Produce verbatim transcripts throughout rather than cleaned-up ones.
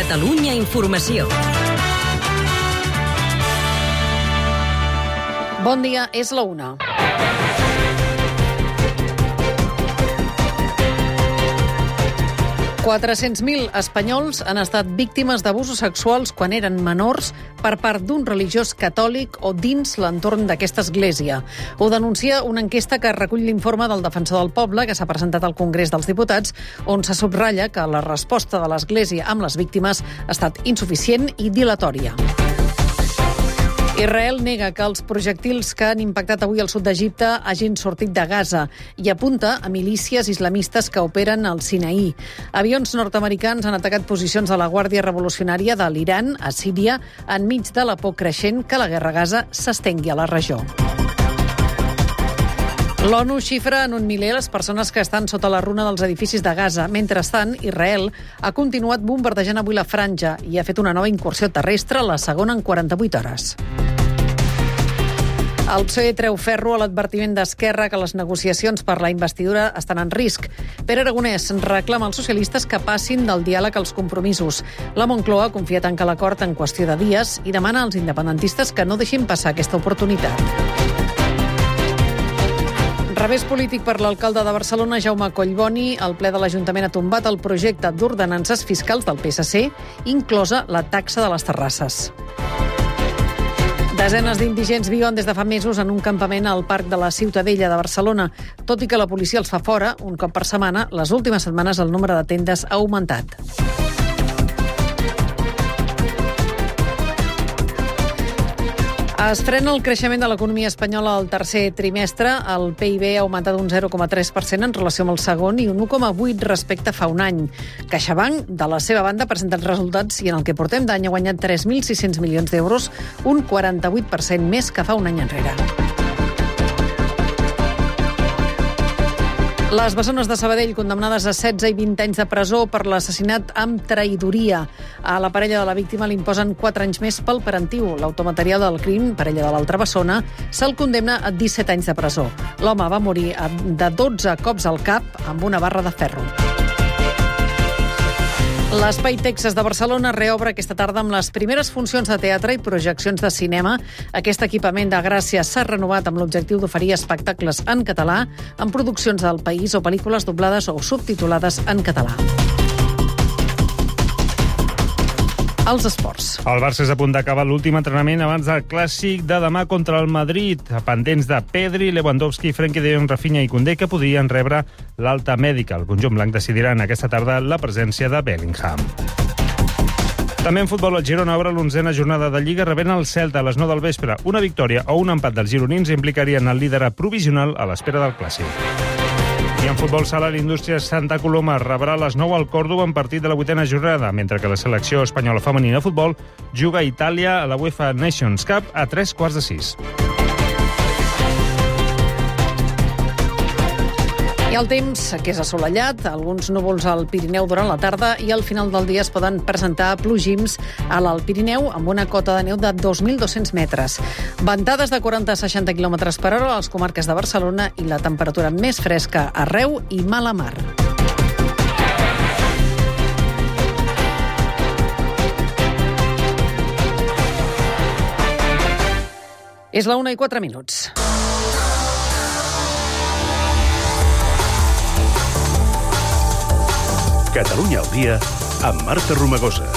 Catalunya Informació. Bon dia, és la una. quatre-cents mil espanyols han estat víctimes d'abusos sexuals quan eren menors per part d'un religiós catòlic o dins l'entorn d'aquesta església. Ho denuncia una enquesta que recull l'informe del Defensor del Poble que s'ha presentat al Congrés dels Diputats, on se subratlla que la resposta de l'Església amb les víctimes ha estat insuficient i dilatòria. Israel nega que els projectils que han impactat avui al sud d'Egipte hagin sortit de Gaza i apunta a milícies islamistes que operen al Sinaí. Avions nord-americans han atacat posicions de la Guàrdia Revolucionària de l'Iran a Síria enmig de la por creixent que la guerra a Gaza s'estengui a la regió. L'ONU xifra en un miler les persones que estan sota la runa dels edificis de Gaza. Mentrestant, Israel ha continuat bombardejant avui la franja i ha fet una nova incursió terrestre, la segona en quaranta-vuit hores. El P S O E treu ferro a l'advertiment d'Esquerra que les negociacions per la investidura estan en risc. Pere Aragonès reclama als socialistes que passin del diàleg als compromisos. La Moncloa confia tancar l'acord en qüestió de dies i demana als independentistes que no deixin passar aquesta oportunitat. Revés polític per l'alcalde de Barcelona, Jaume Collboni. El ple de l'Ajuntament ha tombat el projecte d'ordenances fiscals del P S C, inclosa la taxa de les terrasses. Desenes d'indigents viuen des de fa mesos en un campament al Parc de la Ciutadella de Barcelona. Tot i que la policia els fa fora un cop per setmana, les últimes setmanes el nombre de tendes ha augmentat. Es frena el creixement de l'economia espanyola al tercer trimestre. El P I B ha augmentat un zero coma tres per cent en relació amb el segon i un u coma vuit respecte a fa un any. CaixaBank, de la seva banda, ha presentat resultats i en el que portem d'any ha guanyat tres mil sis-cents milions d'euros, un quaranta-vuit per cent més que fa un any enrere. Les bessones de Sabadell, condemnades a setze i vint anys de presó per l'assassinat amb traïdoria. A la parella de la víctima li imposen quatre anys més pel parentiu. L'automaterial del crim, parella de l'altra bessona, se'l condemna a disset anys de presó. L'home va morir de dotze cops al cap amb una barra de ferro. L'Espai Texas de Barcelona reobre aquesta tarda amb les primeres funcions de teatre i projeccions de cinema. Aquest equipament de Gràcia s'ha renovat amb l'objectiu d'oferir espectacles en català en produccions del país o pel·lícules doblades o subtitulades en català. Els esports. El Barça és a punt d'acabar l'últim entrenament abans del clàssic de demà contra el Madrid, pendents de Pedri, Lewandowski, Frenkie de Jong, Rafinha i Koundé, que podrien rebre l'alta mèdica. El conjunt blanc decidirà en aquesta tarda la presència de Bellingham. També en futbol, el Girona obre l'onzena jornada de Lliga rebent el Celta a les nou del vespre. Una victòria o un empat dels gironins implicarien el líder provisional a l'espera del clàssic. I en futbol sala, l'Indústria Santa Coloma rebrà a les nou al Còrdova en partit de la vuitena jornada, mentre que la selecció espanyola femenina de futbol juga a Itàlia a la UEFA Nations Cup a tres quarts de sis. I el temps, que és assolellat, alguns núvols al Pirineu durant la tarda i al final del dia es poden presentar plogims a l'Alt Pirineu amb una cota de neu de dos mil dos-cents metres. Ventades de quaranta a seixanta quilòmetres per hora a les comarques de Barcelona i la temperatura més fresca a Reu i Malamar. És la una i quatre minuts. Catalunya al dia amb Marta Romagosa.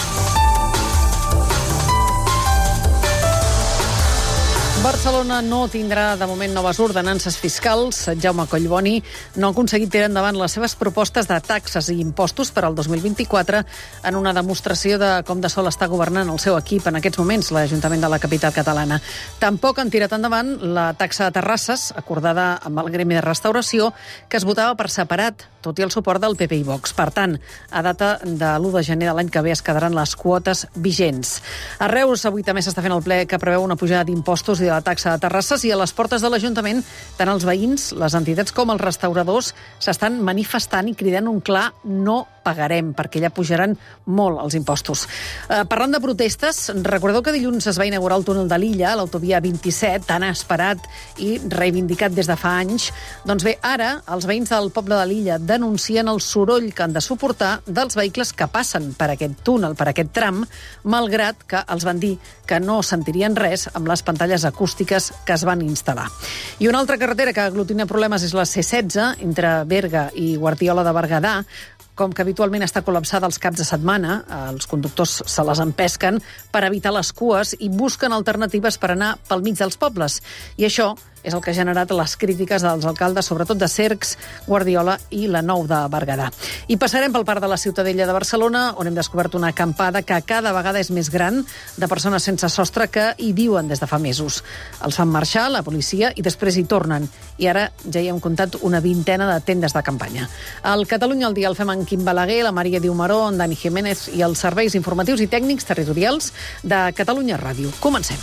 Barcelona no tindrà de moment noves ordenances fiscals. Jaume Collboni no ha aconseguit tirar endavant les seves propostes de taxes i impostos per al dos mil vint-i-quatre en una demostració de com de sol està governant el seu equip en aquests moments, l'Ajuntament de la capital catalana. Tampoc han tirat endavant la taxa de terrasses, acordada amb el Gremi de Restauració, que es votava per separat, tot i el suport del P P i Vox. Per tant, a data de l'u de gener de l'any que ve es quedaran les quotes vigents. A Reus, avui també s'està fent el ple que preveu una pujada d'impostos i de la taxa de terrasses, i a les portes de l'Ajuntament tant els veïns, les entitats com els restauradors s'estan manifestant i cridant un clar no pagarem, perquè ja pujaran molt els impostos. Eh, parlant de protestes, recordeu que dilluns es va inaugurar el túnel de l'Illa, l'autovia vint-i-set, tan esperat i reivindicat des de fa anys. Doncs bé, ara els veïns del poble de l'Illa denuncien el soroll que han de suportar dels vehicles que passen per aquest túnel, per aquest tram, malgrat que els van dir que no sentirien res amb les pantalles acústiques que es van instal·lar. I una altra carretera que aglutina problemes és la C setze, entre Berga i Guardiola de Berguedà. Com que habitualment està col·lapsada els caps de setmana, els conductors se les empesquen per evitar les cues i busquen alternatives per anar pel mig dels pobles. I això és el que ha generat les crítiques dels alcaldes, sobretot de Cercs, Guardiola i la Nou de Berguedà. I passarem pel Parc de la Ciutadella de Barcelona, on hem descobert una acampada que cada vegada és més gran, de persones sense sostre que hi viuen des de fa mesos. Els fan marxar, la policia, i després hi tornen. I ara ja hi hem comptat una vintena de tendes de campanya. El Catalunya al dia el fem en Quim Balaguer, la Maria Diumaró, en Dani Jiménez i els serveis informatius i tècnics territorials de Catalunya Ràdio. Comencem.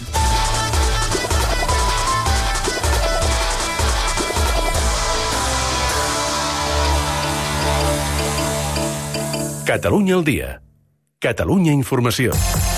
Catalunya al dia. Catalunya Informació.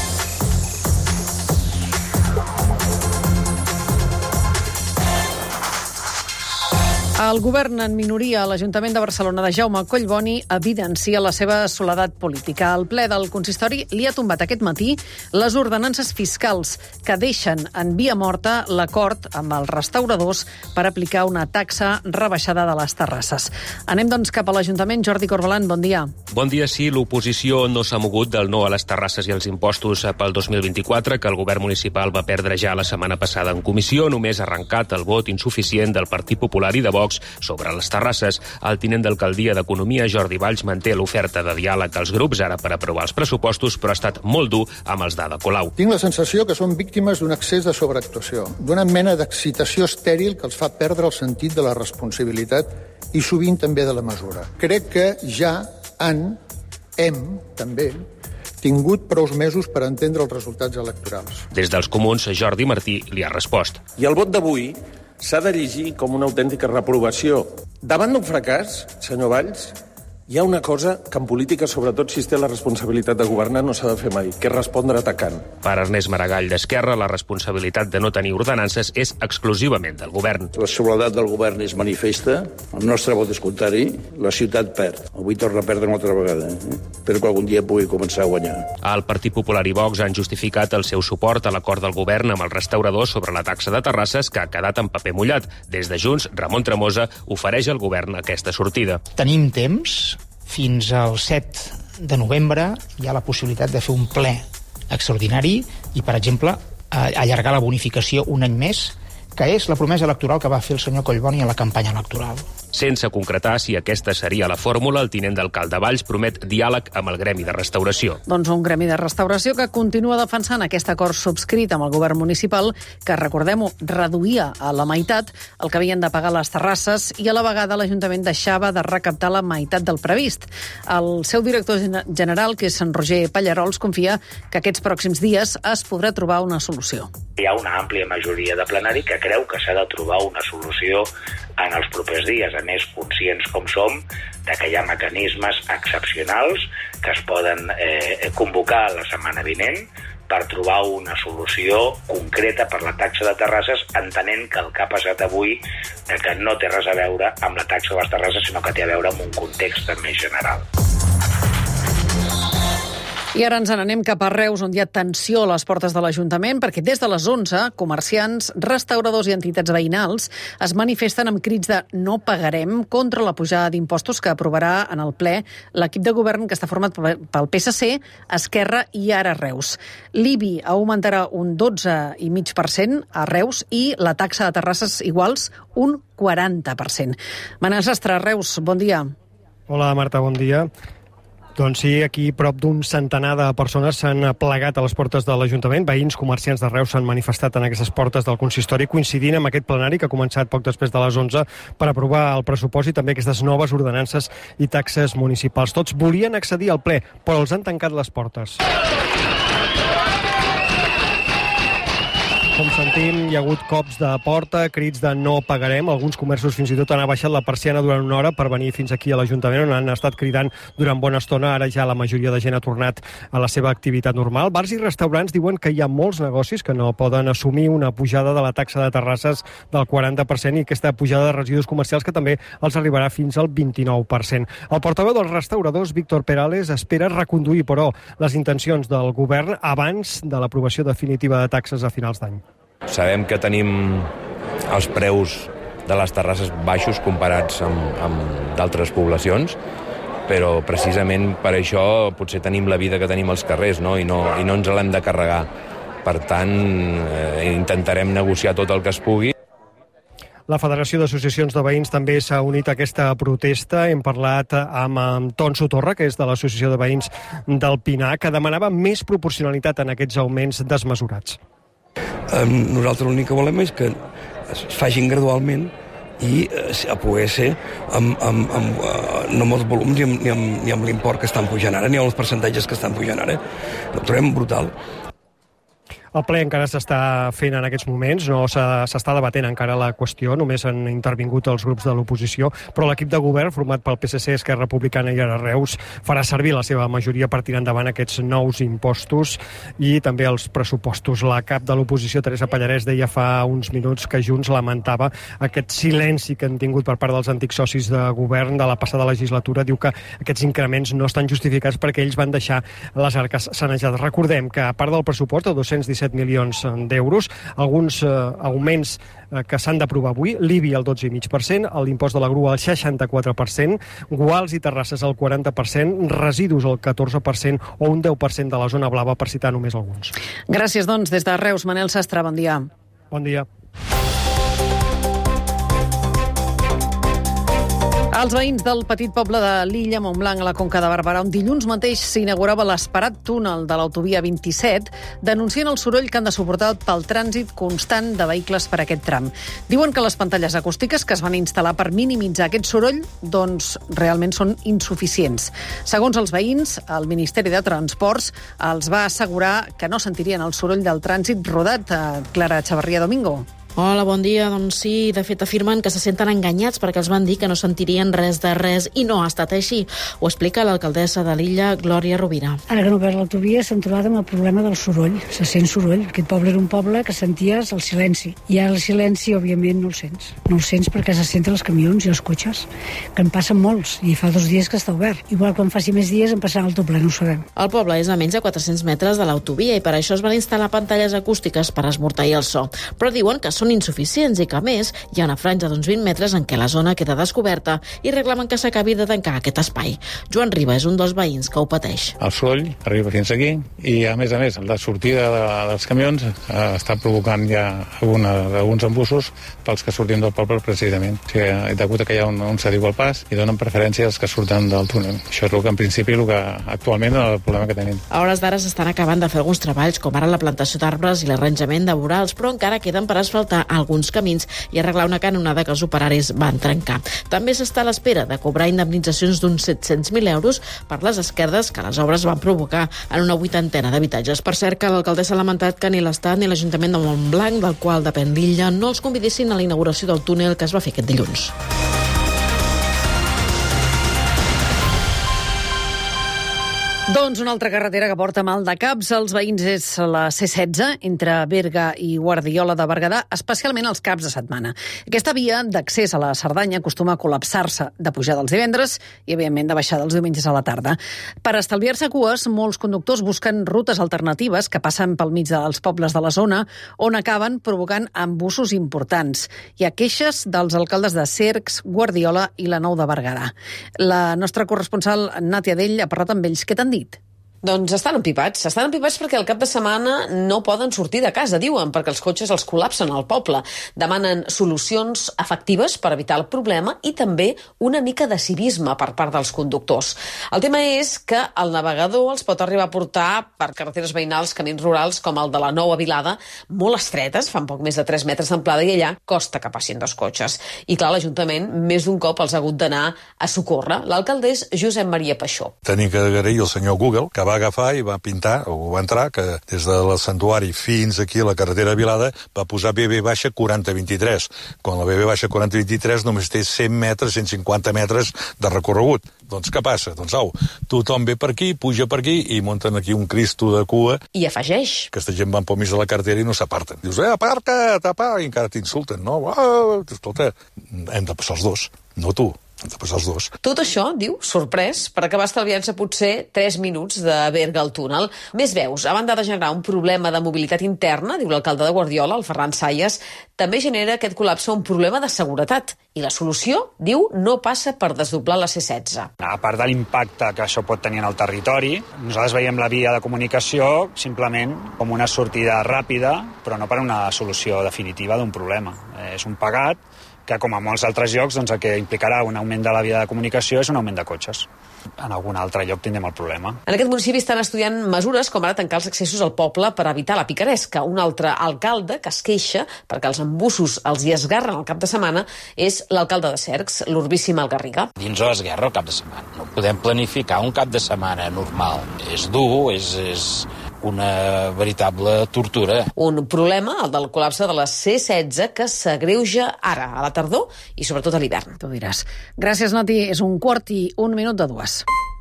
El govern en minoria a l'Ajuntament de Barcelona de Jaume Collboni evidencia la seva soledat política. El ple del consistori li ha tombat aquest matí les ordenances fiscals que deixen en via morta l'acord amb els restauradors per aplicar una taxa rebaixada de les terrasses. Anem doncs cap a l'Ajuntament. Jordi Corbalan, bon dia. Bon dia. Sí, l'oposició no s'ha mogut del no a les terrasses i els impostos pel dos mil vint-i-quatre, que el govern municipal va perdre ja la setmana passada en comissió. Només ha arrencat el vot insuficient del Partit Popular i de Vox sobre les terrasses. El tinent d'alcaldia d'Economia, Jordi Valls, manté l'oferta de diàleg als grups ara per aprovar els pressupostos, però ha estat molt dur amb els d'Ada Colau. Tinc la sensació que són víctimes d'un excés de sobreactuació, d'una mena d'excitació estèril que els fa perdre el sentit de la responsabilitat i sovint també de la mesura. Crec que ja han, hem, també, tingut prous mesos per entendre els resultats electorals. Des dels comuns, Jordi Martí li ha respost. I el vot d'avui s'ha de llegir com una autèntica reprovació. Davant d'un fracàs, senyor Valls, hi ha una cosa que en política, sobretot si es té la responsabilitat de governar, no s'ha de fer mai, que és respondre atacant. Per Ernest Maragall d'Esquerra, la responsabilitat de no tenir ordenances és exclusivament del govern. La soledat del govern és manifesta, el nostre vot és contrari, la ciutat perd. Avui torna a perdre una altra vegada. Eh? Espero que algun dia pugui començar a guanyar. El Partit Popular i Vox han justificat el seu suport a l'acord del govern amb els restauradors sobre la taxa de terrasses, que ha quedat en paper mullat. Des de Junts, Ramon Tremosa ofereix al govern aquesta sortida. Tenim temps. Fins al set de novembre hi ha la possibilitat de fer un ple extraordinari i, per exemple, allargar la bonificació un any més, que és la promesa electoral que va fer el senyor Collboni a la campanya electoral. Sense concretar si aquesta seria la fórmula, el tinent d'alcalde Valls promet diàleg amb el gremi de restauració. Doncs un gremi de restauració que continua defensant aquest acord subscrit amb el govern municipal, que, recordem-ho, reduïa a la meitat el que havien de pagar les terrasses i a la vegada l'Ajuntament deixava de recaptar la meitat del previst. El seu director general, que és en Roger Pallarols, confia que aquests pròxims dies es podrà trobar una solució. Hi ha una àmplia majoria de plenari que creu que s'ha de trobar una solució en els propers dies, a més conscients com som de que hi ha mecanismes excepcionals que es poden eh, convocar la setmana vinent per trobar una solució concreta per la taxa de terrasses, entenent que el que ha passat avui de que no té res a veure amb la taxa de les terrasses, sinó que té a veure amb un context més general. I ara ens n'anem cap a Reus, on hi ha tensió a les portes de l'Ajuntament, perquè des de les onze, comerciants, restauradors i entitats veïnals es manifesten amb crits de no pagarem contra la pujada d'impostos que aprovarà en el ple l'equip de govern que està format pel P S C, Esquerra i ara Reus. L'I B I augmentarà un dotze coma cinc per cent a Reus i la taxa de terrasses iguals un quaranta per cent. Manel Sastre, Reus, bon dia. Hola, Marta, bon dia. Doncs sí, aquí prop d'un centenar de persones s'han plegat a les portes de l'Ajuntament. Veïns, comerciants de Reus s'han manifestat en aquestes portes del consistori, coincidint amb aquest plenari que ha començat poc després de les onze per aprovar el pressupost i també aquestes noves ordenances i taxes municipals. Tots volien accedir al ple, però els han tancat les portes. Com sentim, hi ha hagut cops de porta, crits de no pagarem. Alguns comerços fins i tot han abaixat la persiana durant una hora per venir fins aquí a l'Ajuntament, on han estat cridant durant bona estona. Ara ja la majoria de gent ha tornat a la seva activitat normal. Bars i restaurants diuen que hi ha molts negocis que no poden assumir una pujada de la taxa de terrasses del quaranta per cent i aquesta pujada de residus comercials que també els arribarà fins al vint-i-nou per cent. El portaveu dels restauradors, Víctor Perales, espera reconduir, però, les intencions del govern abans de l'aprovació definitiva de taxes a finals d'any. Sabem que tenim els preus de les terrasses baixos comparats amb, amb d'altres poblacions, però precisament per això potser tenim la vida que tenim als carrers, no? I, no, i no ens l'hem de carregar. Per tant, eh, intentarem negociar tot el que es pugui. La Federació d'Associacions de Veïns també s'ha unit a aquesta protesta. Hem parlat amb Anton Sotorra, que és de l'Associació de Veïns del Pinar, que demanava més proporcionalitat en aquests augments desmesurats. Nosaltres l'únic que volem és que es facin gradualment i a poder ser amb, amb, amb, no amb els volums ni amb, ni amb, ni amb l'import que estan pujant ara, ni amb els percentatges que estan pujant ara. Ho trobem brutal. El ple encara s'està fent en aquests moments, no s'està debatent encara la qüestió, només han intervingut els grups de l'oposició, però l'equip de govern, format pel P S C, Esquerra Republicana i Ara Reus, farà servir la seva majoria per tirar endavant aquests nous impostos i també els pressupostos. La cap de l'oposició, Teresa Pallarès, deia fa uns minuts que Junts lamentava aquest silenci que han tingut per part dels antics socis de govern de la passada legislatura. Diu que aquests increments no estan justificats perquè ells van deixar les arques sanejades. Recordem que, a part del pressupost de dos-cents disset milions d'euros, alguns eh, augments eh, que s'han d'aprovar avui, l'I B I al dotze coma cinc per cent, l'impost de la grua al seixanta-quatre per cent, guals i terrasses al quaranta per cent, residus al catorze per cent o un deu per cent de la zona blava, per citar només alguns. Gràcies, doncs, des de Reus. Manel Sastre, bon dia. Bon dia. Els veïns del petit poble de l'Illa, Montblanc, a la Conca de Barberà, on dilluns mateix s'inaugurava l'esperat túnel de l'autovia vint-i-set, denuncien el soroll que han de suportar pel trànsit constant de vehicles per aquest tram. Diuen que les pantalles acústiques que es van instal·lar per minimitzar aquest soroll, doncs realment són insuficients. Segons els veïns, el Ministeri de Transports els va assegurar que no sentirien el soroll del trànsit rodat. Clara Chavarría Domingo. Hola, bon dia. Doncs sí, de fet afirmen que se senten enganyats perquè els van dir que no sentirien res de res i no ha estat així. Ho explica l'alcaldessa de l'Illa, Glòria Rovira. Ara que no veus l'autovia s'han trobat amb el problema del soroll. Se sent soroll. Aquest poble era un poble que senties el silenci. I ara el silenci, òbviament, no el sents. No el sents perquè se senten els camions i els cotxes, que en passen molts, i fa dos dies que està obert. Igual quan faci més dies en passarà el doble, no ho sabem. El poble és a menys de quatre-cents metres de l'autovia i per això es van instal·lar pantalles acústiques per esmorteir el so. Però diuen que són insuficients i que, a més, hi ha una franja d'uns vint metres en què la zona queda descoberta i reclamen que s'acabi de tancar aquest espai. Joan Riba és un dels veïns que ho pateix. El soroll arriba fins aquí i, a més a més, la sortida de, dels camions eh, està provocant ja alguna, alguns embussos pels que sortim del poble precisament. O sigui, degut a que hi ha un, un cediu al pas i donen preferència als que surten del túnel. Això és el que, en principi, el que actualment és el problema que tenim. A hores d'ara s'estan acabant de fer alguns treballs, com ara la plantació d'arbres i l'arranjament de vorals, però encara queden per asfaltar alguns camins i arreglar una canonada que els operaris van trencar. També s'està a l'espera de cobrar indemnitzacions d'uns set-cents mil euros per les esquerdes que les obres van provocar en una vuitantena d'habitatges. Per cert, que l'alcaldessa ha lamentat que ni l'Estat ni l'Ajuntament de Montblanc, del qual depèn l'Illa, no els convidessin a la inauguració del túnel que es va fer aquest dilluns. Doncs una altra carretera que porta mal de caps als veïns és la C setze, entre Berga i Guardiola de Berguedà, especialment els caps de setmana. Aquesta via d'accés a la Cerdanya acostuma a col·lapsar-se de pujada els divendres i, evidentment, de baixada els diumenges a la tarda. Per estalviar-se cues, molts conductors busquen rutes alternatives que passen pel mig dels pobles de la zona, on acaben provocant embussos importants. Hi ha queixes dels alcaldes de Cercs, Guardiola i la Nou de Berguedà. La nostra corresponsal, Nàtia Dell, ha parlat amb ells. Què t'han dit? Doncs estan empipats. Estan empipats perquè el cap de setmana no poden sortir de casa, diuen, perquè els cotxes els col·lapsen al poble. Demanen solucions efectives per evitar el problema i també una mica de civisme per part dels conductors. El tema és que el navegador els pot arribar a portar per carreteres veïnals, camins rurals, com el de la Nou a Vilada, molt estretes, fan poc més de tres metres d'amplada i allà costa que passin dos cotxes. I clar, l'Ajuntament més d'un cop els ha hagut d'anar a socórrer. L'alcalde és Josep Maria Paixó. Tenim que agrair al senyor Google, que va agafar i va pintar, o va entrar, que des del santuari fins aquí a la carretera de Vilada va posar B B baixa quaranta vint-i-tres, quan la B B baixa quaranta vint-i-tres només té cent metres, cent cinquanta metres de recorregut. Doncs què passa? Doncs au, tothom ve per aquí, puja per aquí i munten aquí un Cristo de cua. I afegeix. Aquesta gent van pel mig de la carretera i no s'aparten. Dius, eh, aparca't, aparca't, i encara t'insulten, no? Oh, escolta, hem de passar els dos, no tu. Hem de passar els dos. Tot això, diu, sorprès, per acabar estalviant-se potser tres minuts de Berga al túnel. Més veus, a banda de generar un problema de mobilitat interna, diu l'alcalde de Guardiola, el Ferran Sayas, també genera aquest col·lapse un problema de seguretat. I la solució, diu, no passa per desdoblar la C setze. A part de l'impacte que això pot tenir en el territori, nosaltres veiem la via de comunicació simplement com una sortida ràpida, però no per una solució definitiva d'un problema. És un pagat que, com a molts altres llocs, doncs el que implicarà un augment de la via de comunicació és un augment de cotxes. En algun altre lloc tindrem el problema. En aquest municipi estan estudiant mesures com ara tancar els accessos al poble per evitar la picaresca. Un altre alcalde que es queixa perquè els embussos els hi esgarren el cap de setmana és l'alcalde de Cercs, l'Urbici Malgarriga. Dins ho esguerra el cap de setmana. No podem planificar un cap de setmana normal. És dur, és... és... una veritable tortura. Un problema, el del col·lapse de la C setze, que s'agreuja ara, a la tardor i sobretot a l'hivern. Tu diràs. Gràcies, Nati. És un quart i un minut de dues.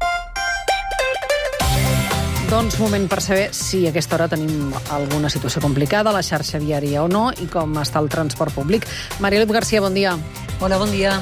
Doncs moment per saber si a aquesta hora tenim alguna situació complicada a la xarxa viària o no i com està el transport públic. Marielip Garcia, bon dia. Hola, bon dia.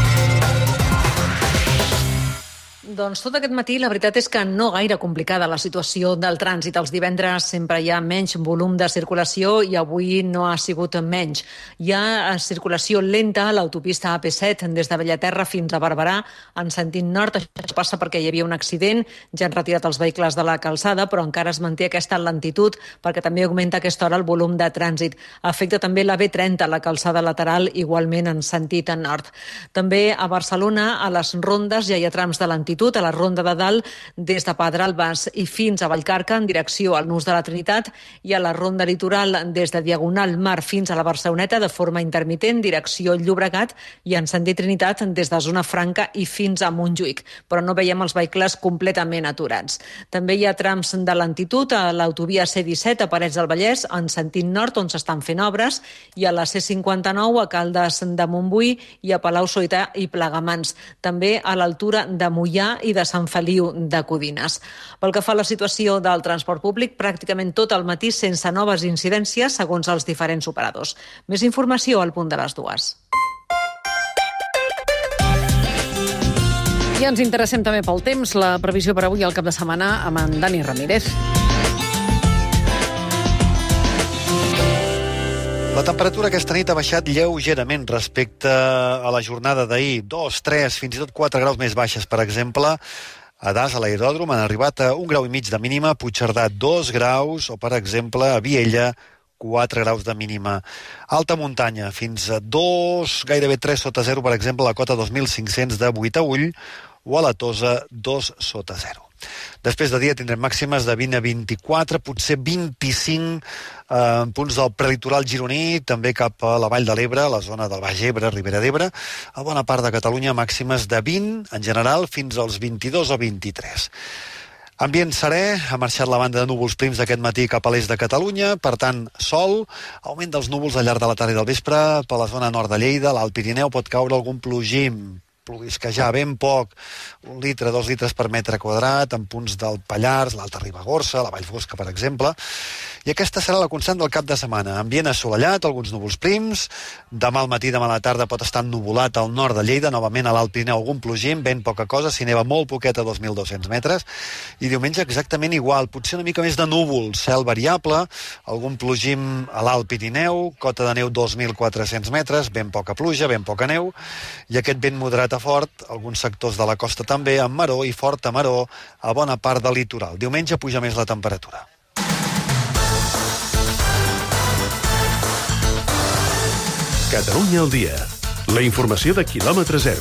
Doncs tot aquest matí la veritat és que no gaire complicada la situació del trànsit. Els divendres sempre hi ha menys volum de circulació i avui no ha sigut menys. Hi ha circulació lenta a l'autopista A P set des de Bellaterra fins a Barberà en sentit nord. Això passa perquè hi havia un accident, ja han retirat els vehicles de la calçada, però encara es manté aquesta lentitud perquè també augmenta a aquesta hora el volum de trànsit. Afecta també la B trenta, la calçada lateral, igualment en sentit nord. També a Barcelona, a les rondes, ja hi ha trams de lentitud a la Ronda de Dalt des de Pedralbes i fins a Vallcarca en direcció al Nus de la Trinitat i a la Ronda Litoral des de Diagonal Mar fins a la Barceloneta de forma intermitent direcció Llobregat i en sentit Trinitat des de Zona Franca i fins a Montjuïc, però no veiem els vehicles completament aturats. També hi ha trams de lentitud a l'autovia C disset a Parets del Vallès en sentit nord on s'estan fent obres i a la C cinquanta-nou a Caldes de Montbui i a Palau-solità i Plegamans. També a l'altura de Moià i de Sant Feliu de Codines. Pel que fa a la situació del transport públic, pràcticament tot el matí sense noves incidències segons els diferents operadors. Més informació al punt de les dues. I ens interessem també pel temps. La previsió per avui al cap de setmana amb en Dani Ramírez. La temperatura aquesta nit ha baixat lleugerament respecte a la jornada d'ahir. Dos, tres, fins i tot quatre graus més baixes, per exemple. A Das, a l'aeròdrom, han arribat a un grau i mig de mínima, Puigcerdà dos graus, o per exemple a Viella, quatre graus de mínima. Alta muntanya, fins a dos, gairebé tres sota zero, per exemple, a la cota dos mil cinc-cents de Buitaüll, o a la Tosa, dos sota zero. Després de dia tindrem màximes de vint a vint-i-quatre, potser vint-i-cinc eh, punts del prelitoral gironí, també cap a la Vall de l'Ebre, la zona del Baix Ebre, Ribera d'Ebre. A bona part de Catalunya màximes de vint, en general, fins als vint-i-dos o vint-i-tres. Ambient serè, ha marxat la banda de núvols prims d'aquest matí cap a l'est de Catalunya, per tant, sol, augment dels núvols al llarg de la tarda i del vespre, per la zona nord de Lleida, l'Alt Pirineu pot caure algun plogim, plovisquejar ben poc, un litre, dos litres per metre quadrat, en punts del Pallars, l'Alta Ribagorça, la Vall Fosca, per exemple. I aquesta serà la constant del cap de setmana. Ambient assolellat, alguns núvols prims. Demà al matí, demà a la tarda pot estar ennuvolat al nord de Lleida, novament a l'Alt Pirineu algun plogim, ben poca cosa, s'hi neva molt poquet a dos mil dos-cents metres. I diumenge exactament igual, potser una mica més de núvol, cel variable, algun plogim a l'Alt Pirineu, cota de neu dos mil quatre-cents metres, ben poca pluja, ben poca neu, i aquest vent moderat a fort, alguns sectors de la costa també, amb maror i forta maror a bona part del litoral. Diumenge puja més la temperatura. Catalunya al dia. La informació de quilòmetre zero.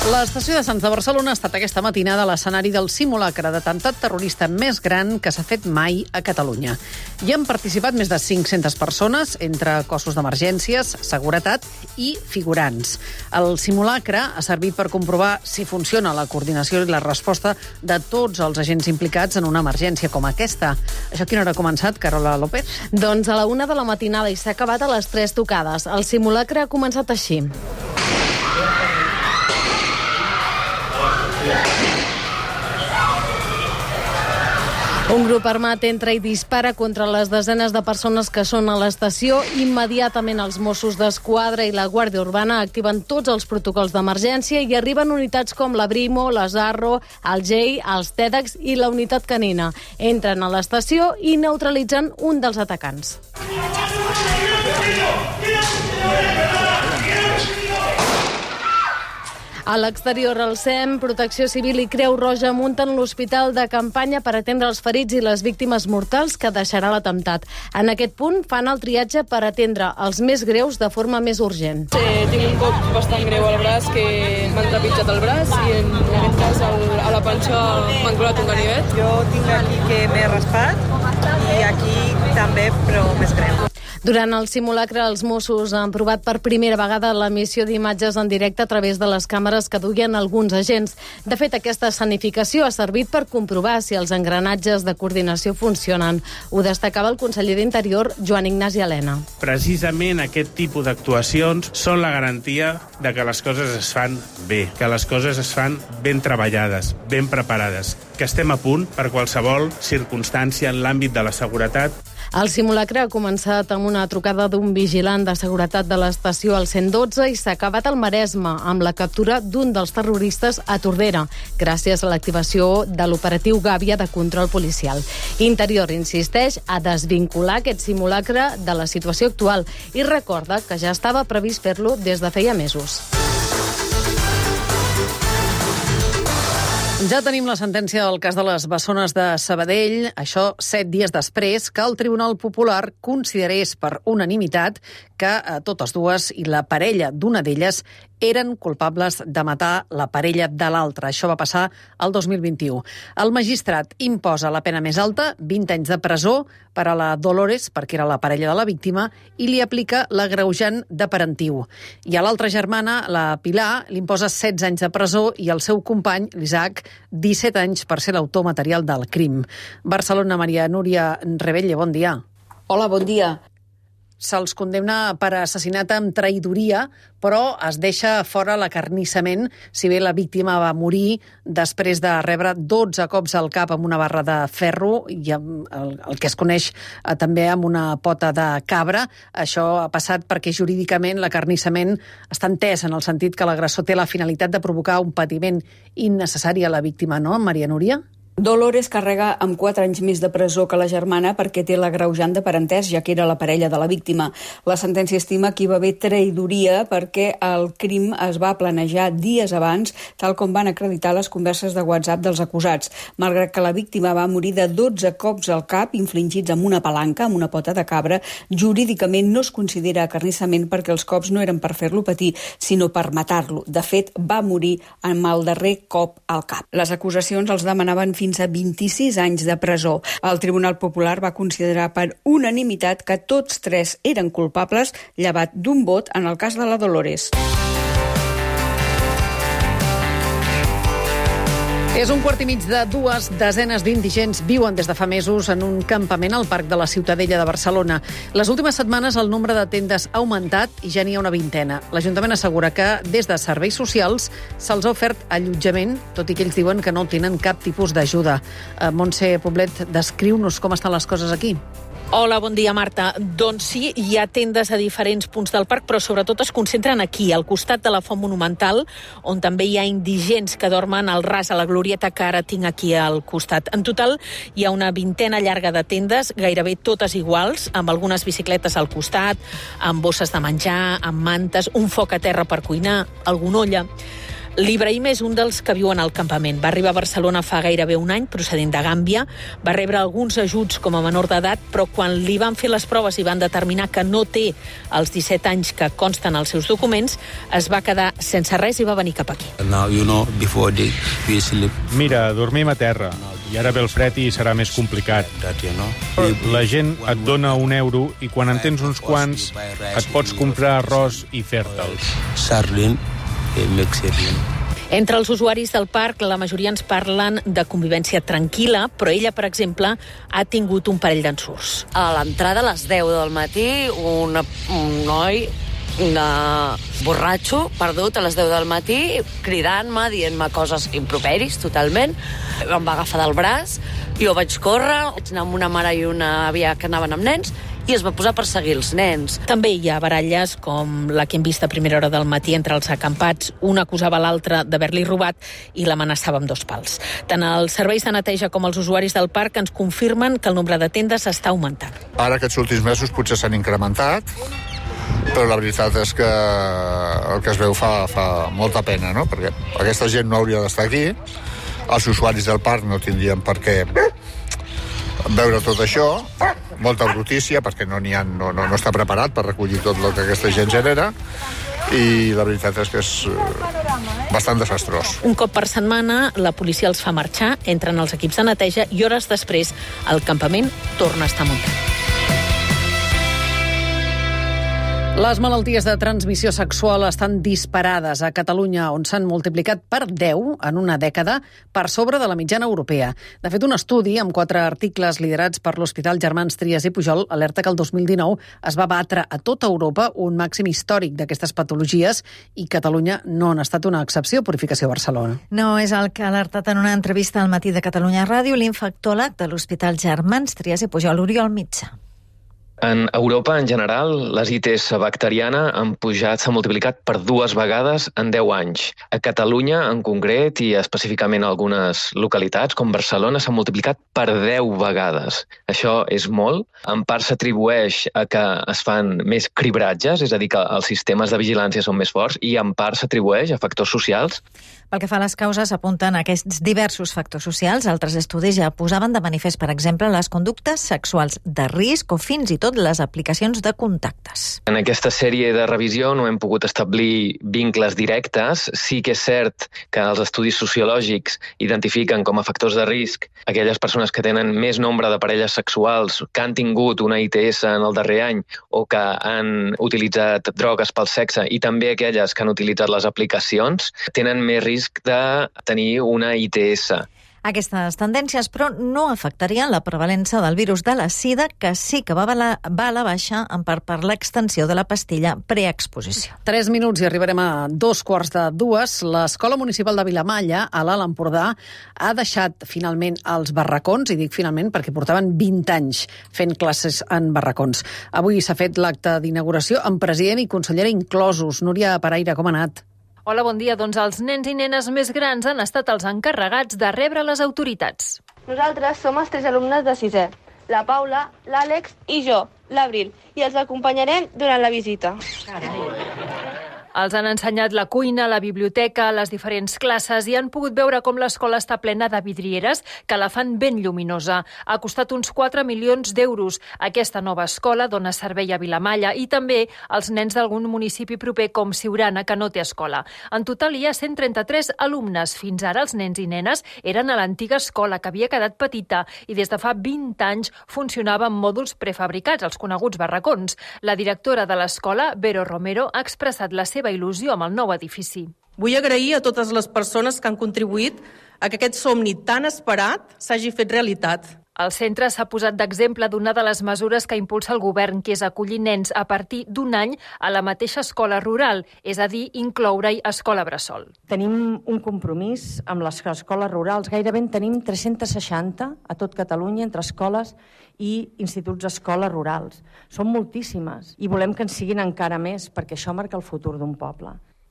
L'estació de Sants de Barcelona ha estat aquesta matinada l'escenari del simulacre d'atemptat terrorista més gran que s'ha fet mai a Catalunya. Hi han participat més de cinc-centes persones, entre cossos d'emergències, seguretat i figurants. El simulacre ha servit per comprovar si funciona la coordinació i la resposta de tots els agents implicats en una emergència com aquesta. Això a quina hora ha començat, Carola López? Doncs a la una de la matinada i s'ha acabat a les tres tocades. El simulacre ha començat així. Un grup armat entra i dispara contra les desenes de persones que són a l'estació. Immediatament els Mossos d'Esquadra i la Guàrdia Urbana activen tots els protocols d'emergència i arriben unitats com la Brimo, la Zarro, el G E I, els TEDx i la unitat canina. Entren a l'estació i neutralitzen un dels atacants. A l'exterior, el S E M, Protecció Civil i Creu Roja munten l'hospital de campanya per atendre els ferits i les víctimes mortals que deixarà l'atemptat. En aquest punt fan el triatge per atendre els més greus de forma més urgent. Eh, tinc un cop bastant greu al braç, que m'han trepitjat el braç i en aquest cas el, a la panxa m'han colat un ganivet. Jo tinc aquí que m'he raspat i aquí també, però més greu. Durant el simulacre, els Mossos han provat per primera vegada l'emissió d'imatges en directe a través de les càmeres que duien alguns agents. De fet, aquesta escenificació ha servit per comprovar si els engranatges de coordinació funcionen. Ho destacava el conseller d'Interior, Joan Ignasi Elena. Precisament aquest tipus d'actuacions són la garantia de que les coses es fan bé, que les coses es fan ben treballades, ben preparades, que estem a punt per qualsevol circumstància en l'àmbit de la seguretat. El simulacre ha començat amb una trucada d'un vigilant de seguretat de l'estació al cent dotze i s'ha acabat al Maresme amb la captura d'un dels terroristes a Tordera, gràcies a l'activació de l'operatiu Gàbia de control policial. Interior insisteix a desvincular aquest simulacre de la situació actual i recorda que ja estava previst fer-lo des de feia mesos. Ja tenim la sentència del cas de les bessones de Sabadell. Això set dies després que el Tribunal Popular considerés per unanimitat que totes dues i la parella d'una d'elles eren culpables de matar la parella de l'altra. Això va passar el dos mil vint-i-u. El magistrat imposa la pena més alta, vint anys de presó, per a la Dolores, perquè era la parella de la víctima, i li aplica l'agreujant de parentiu. I a l'altra germana, la Pilar, li imposa setze anys de presó i al seu company, l'Isaac, disset anys per ser l'autor material del crim. Barcelona, Maria Núria Rebelle, bon dia. Hola, bon dia. Se'ls condemna per assassinat amb traïdoria, però es deixa fora l'acarnissament, si bé la víctima va morir després de rebre dotze cops al cap amb una barra de ferro i amb el, el que es coneix eh, també amb una pota de cabra. Això ha passat perquè jurídicament l'acarnissament està entès en el sentit que l'agressor té la finalitat de provocar un patiment innecessari a la víctima, no, Maria Núria? Dolores carrega amb quatre anys més de presó que la germana perquè té l'agreujant de parentès, ja que era la parella de la víctima. La sentència estima que hi va haver traïdoria perquè el crim es va planejar dies abans, tal com van acreditar les converses de WhatsApp dels acusats. Malgrat que la víctima va morir de dotze cops al cap, infligits amb una palanca, amb una pota de cabra, jurídicament no es considera acarnissament perquè els cops no eren per fer-lo patir, sinó per matar-lo. De fet, va morir amb el darrer cop al cap. Les acusacions els demanaven fins a vint-i-sis anys de presó. El Tribunal Popular va considerar per unanimitat que tots tres eren culpables, llevat d'un vot en el cas de la Dolores. És un quart i mig de dues desenes d'indigents viuen des de fa mesos en un campament al Parc de la Ciutadella de Barcelona. Les últimes setmanes el nombre de tendes ha augmentat i ja n'hi ha una vintena. L'Ajuntament assegura que des de serveis socials se'ls ha ofert allotjament, tot i que ells diuen que no tenen cap tipus d'ajuda. Eh, Montse Poblet, descriu-nos com estan les coses aquí. Hola, bon dia, Marta. Doncs sí, hi ha tendes a diferents punts del parc, però sobretot es concentren aquí, al costat de la Font Monumental, on també hi ha indigents que dormen al ras a la glorieta que ara tinc aquí al costat. En total, hi ha una vintena llarga de tendes, gairebé totes iguals, amb algunes bicicletes al costat, amb bosses de menjar, amb mantes, un foc a terra per cuinar, alguna olla. L'Ibrahim és un dels que viuen al campament. Va arribar a Barcelona fa gairebé un any, procedent de Gàmbia. Va rebre alguns ajuts com a menor d'edat, però quan li van fer les proves i van determinar que no té els disset anys que consten als seus documents, es va quedar sense res i va venir cap aquí. Now, you know, before they, we sleep. Mira, dormim a terra. I ara ve el fred i serà més complicat. La gent et dona un euro i quan en tens uns quants et pots comprar arròs i fer-te'ls. Sardine, mexerine. Entre els usuaris del parc, la majoria ens parlen de convivència tranquil·la, però ella, per exemple, ha tingut un parell d'ensurts. A l'entrada a les deu del matí, una, un noi de borratxo, perdut, a les deu del matí, cridant-me, dient-me coses improperis, totalment. Em va agafar del braç, jo vaig córrer, vaig anar amb una mare i una àvia que anaven amb nens, i es va posar a perseguir els nens. També hi ha baralles com la que hem vist a primera hora del matí entre els acampats. Un acusava l'altre d'haver-li robat i l'amenaçava amb dos pals. Tant els serveis de neteja com els usuaris del parc ens confirmen que el nombre de tendes està augmentant. Ara aquests últims mesos potser s'han incrementat, però la veritat és que el que es veu fa, fa molta pena, no? Perquè aquesta gent no hauria d'estar aquí, els usuaris del parc no tindrien per què veure tot això, molta brutícia, perquè no, ha, no, no, no està preparat per recollir tot el que aquesta gent genera, i la veritat és que és bastant desastrós. Un cop per setmana, la policia els fa marxar, entren els equips de neteja i hores després el campament torna a estar muntat. Les malalties de transmissió sexual estan disparades a Catalunya, on s'han multiplicat per deu en una dècada per sobre de la mitjana europea. De fet, un estudi amb quatre articles liderats per l'Hospital Germans Trias i Pujol alerta que el dos mil dinou es va batre a tota Europa un màxim històric d'aquestes patologies i Catalunya no n'ha estat una excepció. Purificació Barcelona. No és el que ha alertat en una entrevista al Matí de Catalunya Ràdio l'infectòleg de l'Hospital Germans Trias i Pujol, Oriol Mitjà. En Europa, en general, les I T S bacteriana han pujat, s'ha multiplicat per dues vegades en deu anys. A Catalunya, en concret, i específicament a algunes localitats, com Barcelona, s'ha multiplicat per deu vegades. Això és molt. En part s'atribueix a que es fan més cribratges, és a dir, que els sistemes de vigilància són més forts, i en part s'atribueix a factors socials. Pel que fa a les causes, apunten aquests diversos factors socials. Altres estudis ja posaven de manifest, per exemple, les conductes sexuals de risc o fins i tot les aplicacions de contactes. En aquesta sèrie de revisió no hem pogut establir vincles directes. Sí que és cert que els estudis sociològics identifiquen com a factors de risc aquelles persones que tenen més nombre de parelles sexuals, que han tingut una I T S en el darrer any o que han utilitzat drogues pel sexe, i també aquelles que han utilitzat les aplicacions, tenen més risc de tenir una I T S. Aquestes tendències, però, no afectarien la prevalença del virus de la sida, que sí que va a la, va a la baixa, en part per l'extensió de la pastilla preexposició. Tres minuts i arribarem a dos quarts de dues. L'Escola Municipal de Vilamalla, a l'Alt Empordà, ha deixat finalment els barracons, i dic finalment perquè portaven vint anys fent classes en barracons. Avui s'ha fet l'acte d'inauguració amb president i consellera inclosos. Núria Paraire, com ha anat? Hola, bon dia. Doncs els nens i nenes més grans han estat els encarregats de rebre les autoritats. Nosaltres som els tres alumnes de sisè, la Paula, l'Àlex i jo, l'Abril, i els acompanyarem durant la visita. Carai. Els han ensenyat la cuina, la biblioteca, les diferents classes i han pogut veure com l'escola està plena de vidrieres que la fan ben lluminosa. Ha costat uns quatre milions d'euros. Aquesta nova escola dona servei a Vilamalla i també als nens d'algun municipi proper com Siurana, que no té escola. En total hi ha cent trenta-tres alumnes. Fins ara els nens i nenes eren a l'antiga escola, que havia quedat petita i des de fa vint anys funcionava amb mòduls prefabricats, els coneguts barracons. La directora de l'escola, Vero Romero, ha expressat la seva il·lusió amb el nou edifici. Vull agrair a totes les persones que han contribuït a que aquest somni tan esperat s'hagi fet realitat. El centre s'ha posat d'exemple d'una de les mesures que impulsa el govern, que és acollir nens a partir d'un any a la mateixa escola rural, és a dir, incloure-hi escola bressol. Tenim un compromís amb les escoles rurals. Gairebé en tenim tres-cents seixanta a tot Catalunya, entre escoles i instituts escoles rurals. Són moltíssimes i volem que en siguin encara més, perquè això marca el futur d'un poble.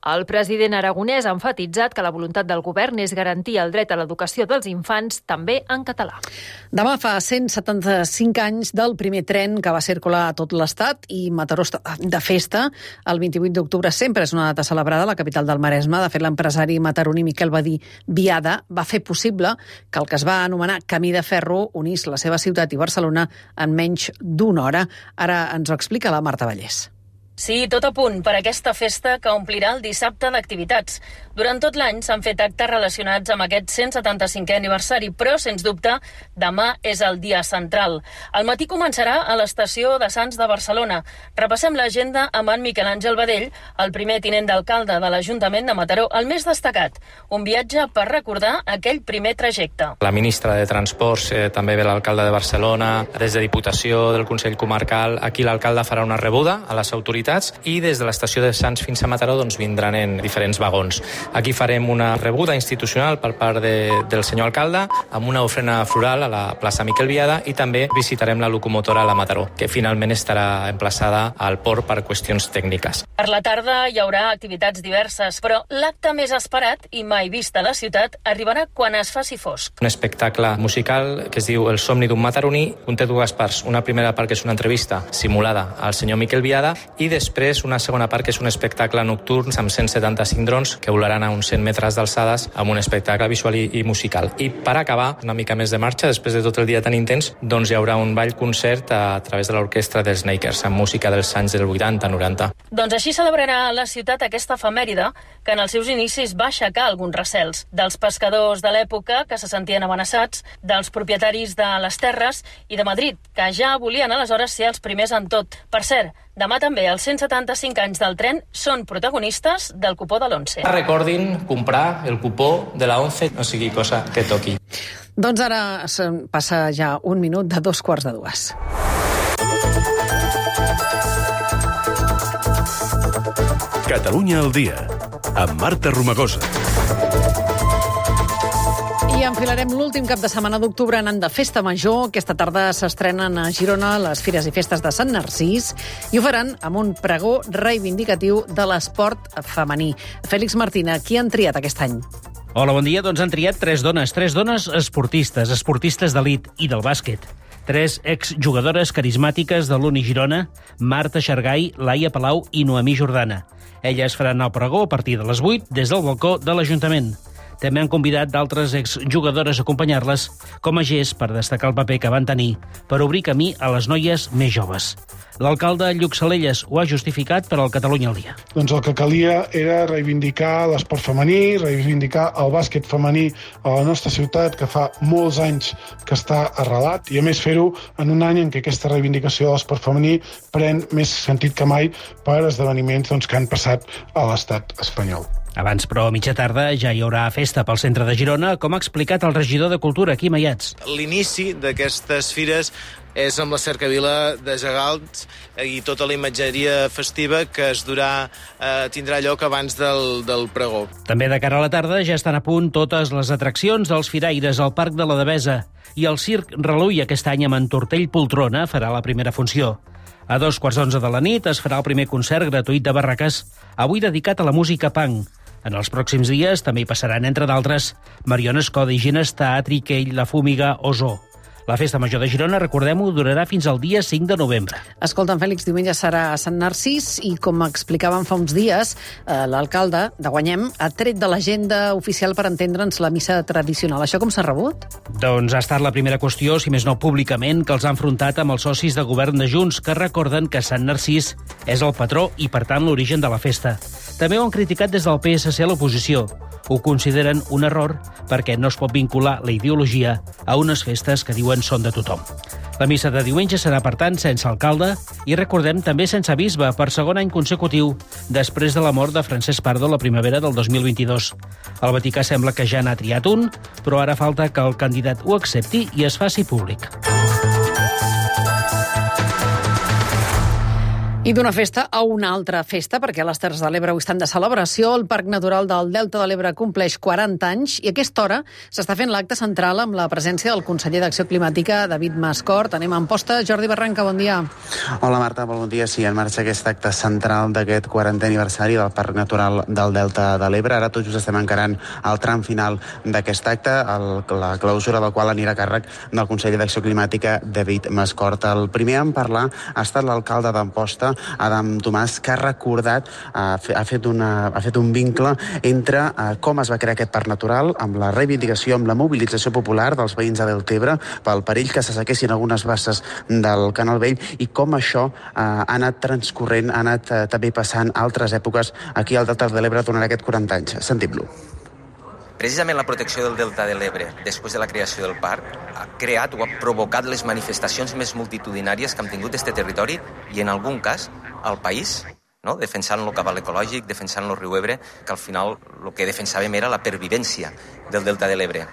El president aragonès ha emfatitzat que la voluntat del govern és garantir el dret a l'educació dels infants, també en català. Demà fa cent setanta-cinc anys del primer tren que va circular a tot l'Estat i Mataró està de festa. El vint-i-vuit d'octubre sempre és una data celebrada a la capital del Maresme. De fet, l'empresari mataroní Miquel Badí Viada va fer possible que el que es va anomenar Camí de Ferro unís la seva ciutat i Barcelona en menys d'una hora. Ara ens ho explica la Marta Vallès. Sí, tot a punt per aquesta festa que omplirà el dissabte d'activitats. Durant tot l'any s'han fet actes relacionats amb aquest cent setanta-cinquè aniversari, però, sens dubte, demà és el dia central. El matí començarà a l'estació de Sants de Barcelona. Repassem l'agenda amb en Miquel Àngel Badell, el primer tinent d'alcalde de l'Ajuntament de Mataró, el més destacat. Un viatge per recordar aquell primer trajecte. La ministra de Transports, eh, també ve l'alcalde de Barcelona, des de Diputació, del Consell Comarcal. Aquí l'alcalde farà una rebuda a les autoritats i des de l'estació de Sants fins a Mataró doncs, vindran en diferents vagons. Aquí farem una rebuda institucional per part de, del senyor alcalde amb una ofrena floral a la plaça Miquel Viada i també visitarem la locomotora a la Mataró, que finalment estarà emplaçada al port per qüestions tècniques. Per la tarda hi haurà activitats diverses, però l'acte més esperat i mai vist a la ciutat arribarà quan es faci fosc. Un espectacle musical que es diu El somni d'un mataroní, conté dues parts. Una primera part que és una entrevista simulada al senyor Miquel Viada i després una segona part que és un espectacle nocturn amb cent setanta-cinc drons que volaran a uns cent metres d'alçades amb un espectacle visual i, i musical. I per acabar, una mica més de marxa, després de tot el dia tan intens, doncs hi haurà un ball-concert a través de l'orquestra dels Nakers, amb música dels anys del vuitanta noranta. Doncs així celebrarà la ciutat aquesta efemèride que en els seus inicis va aixecar alguns recels. Dels pescadors de l'època que se sentien amenaçats, dels propietaris de les terres i de Madrid, que ja volien aleshores ser els primers en tot. Per cert, demà també els cent setanta-cinc anys del tren són protagonistes del cupó de l'onze. Recordin comprar el cupó de la once, no sigui cosa que toqui. Doncs ara passa ja un minut de dos quarts de dues. Catalunya al dia, amb Marta Romagosa. I enfilarem l'últim cap de setmana d'octubre anant de festa major. Aquesta tarda s'estrenen a Girona les Fires i Festes de Sant Narcís i ho faran amb un pregó reivindicatiu de l'esport femení. Fèlix Martina, qui han triat aquest any? Hola, bon dia. Doncs han triat tres dones, tres dones esportistes, esportistes d'elit i del bàsquet. Tres exjugadores carismàtiques de l'Uni Girona, Marta Xargai, Laia Palau i Noemí Jordana. Elles faran el pregó a partir de les vuit des del balcó de l'Ajuntament. També han convidat d'altres exjugadores a acompanyar-les com a gest per destacar el paper que van tenir per obrir camí a les noies més joves. L'alcalde Lluc Salelles ho ha justificat per al Catalunya al dia. Doncs el que calia era reivindicar l'esport femení, reivindicar el bàsquet femení a la nostra ciutat, que fa molts anys que està arrelat, i a més fer-ho en un any en què aquesta reivindicació de l'esport femení pren més sentit que mai per esdeveniments doncs, que han passat a l'estat espanyol. Abans, però, a mitja tarda ja hi haurà festa pel centre de Girona, com ha explicat el regidor de Cultura, Quim Ayats. L'inici d'aquestes fires és amb la cercavila de gegants i tota la imatgeria festiva que es durà, eh, tindrà lloc abans del, del pregó. També de cara a la tarda ja estan a punt totes les atraccions dels firaires al Parc de la Devesa i el Circ Relull aquest any amb en Tortell Poltrona farà la primera funció. A dos quarts d'onze de la nit es farà el primer concert gratuït de barraques, avui dedicat a la música punk. En els pròxims dies també hi passaran, entre d'altres, Mariona Escoda, Ginestar, Triquell, La Fúmiga o Zoo. La Festa Major de Girona, recordem-ho, durarà fins al dia cinc de novembre. Escolta, Fèlix, diumenge serà a Sant Narcís i, com explicàvem fa uns dies, eh, l'alcalde de Guanyem ha tret de l'agenda oficial, per entendre'ns, la missa tradicional. Això com s'ha rebut? Doncs ha estat la primera qüestió, si més no públicament, que els ha enfrontat amb els socis de govern de Junts, que recorden que Sant Narcís és el patró i, per tant, l'origen de la festa. També ho han criticat des del P S C a l'oposició. Ho consideren un error perquè no es pot vincular la ideologia a unes festes que diuen són de tothom. La missa de diumenge serà, per tant, sense alcalde i, recordem, també sense bisbe per segon any consecutiu després de la mort de Francesc Pardo la primavera del dos mil vint-i-dos. El Vaticà sembla que ja n'ha triat un, però ara falta que el candidat ho accepti i es faci públic. I I d'una festa a una altra festa, perquè les Terres de l'Ebre avui estan de celebració. El Parc Natural del Delta de l'Ebre compleix quaranta anys i a aquesta hora s'està fent l'acte central amb la presència del conseller d'Acció Climàtica, David Mascort. Anem en posta. Jordi Barranca, bon dia. Hola, Marta, bon dia. Sí, en marxa aquest acte central d'aquest quarantè aniversari del Parc Natural del Delta de l'Ebre. Ara tots just estem encarant el tram final d'aquest acte, el, la clausura del qual anirà a càrrec del conseller d'Acció Climàtica, David Mascort. El primer en parlar ha estat l'alcalde d'Amposta, Adam Tomàs, que ha recordat, ha fet, una, ha fet un vincle entre eh, com es va crear aquest parc natural, amb la reivindicació, amb la mobilització popular dels veïns de Deltebre pel perill que s'assequessin algunes basses del Canal Vell i com això eh, ha anat transcorrent, ha anat eh, també passant altres èpoques aquí al Delta de l'Ebre durant aquest quaranta anys. Sentim-lo. Precisament la protecció del Delta de l'Ebre, després de la creació del parc, ha creat o ha provocat les manifestacions més multitudinàries que hem tingut d'aquest territori i, en algun cas, al país, no? Defensant el cabal ecològic, defensant el riu Ebre, que al final el que defensàvem era la pervivència del Delta de l'Ebre.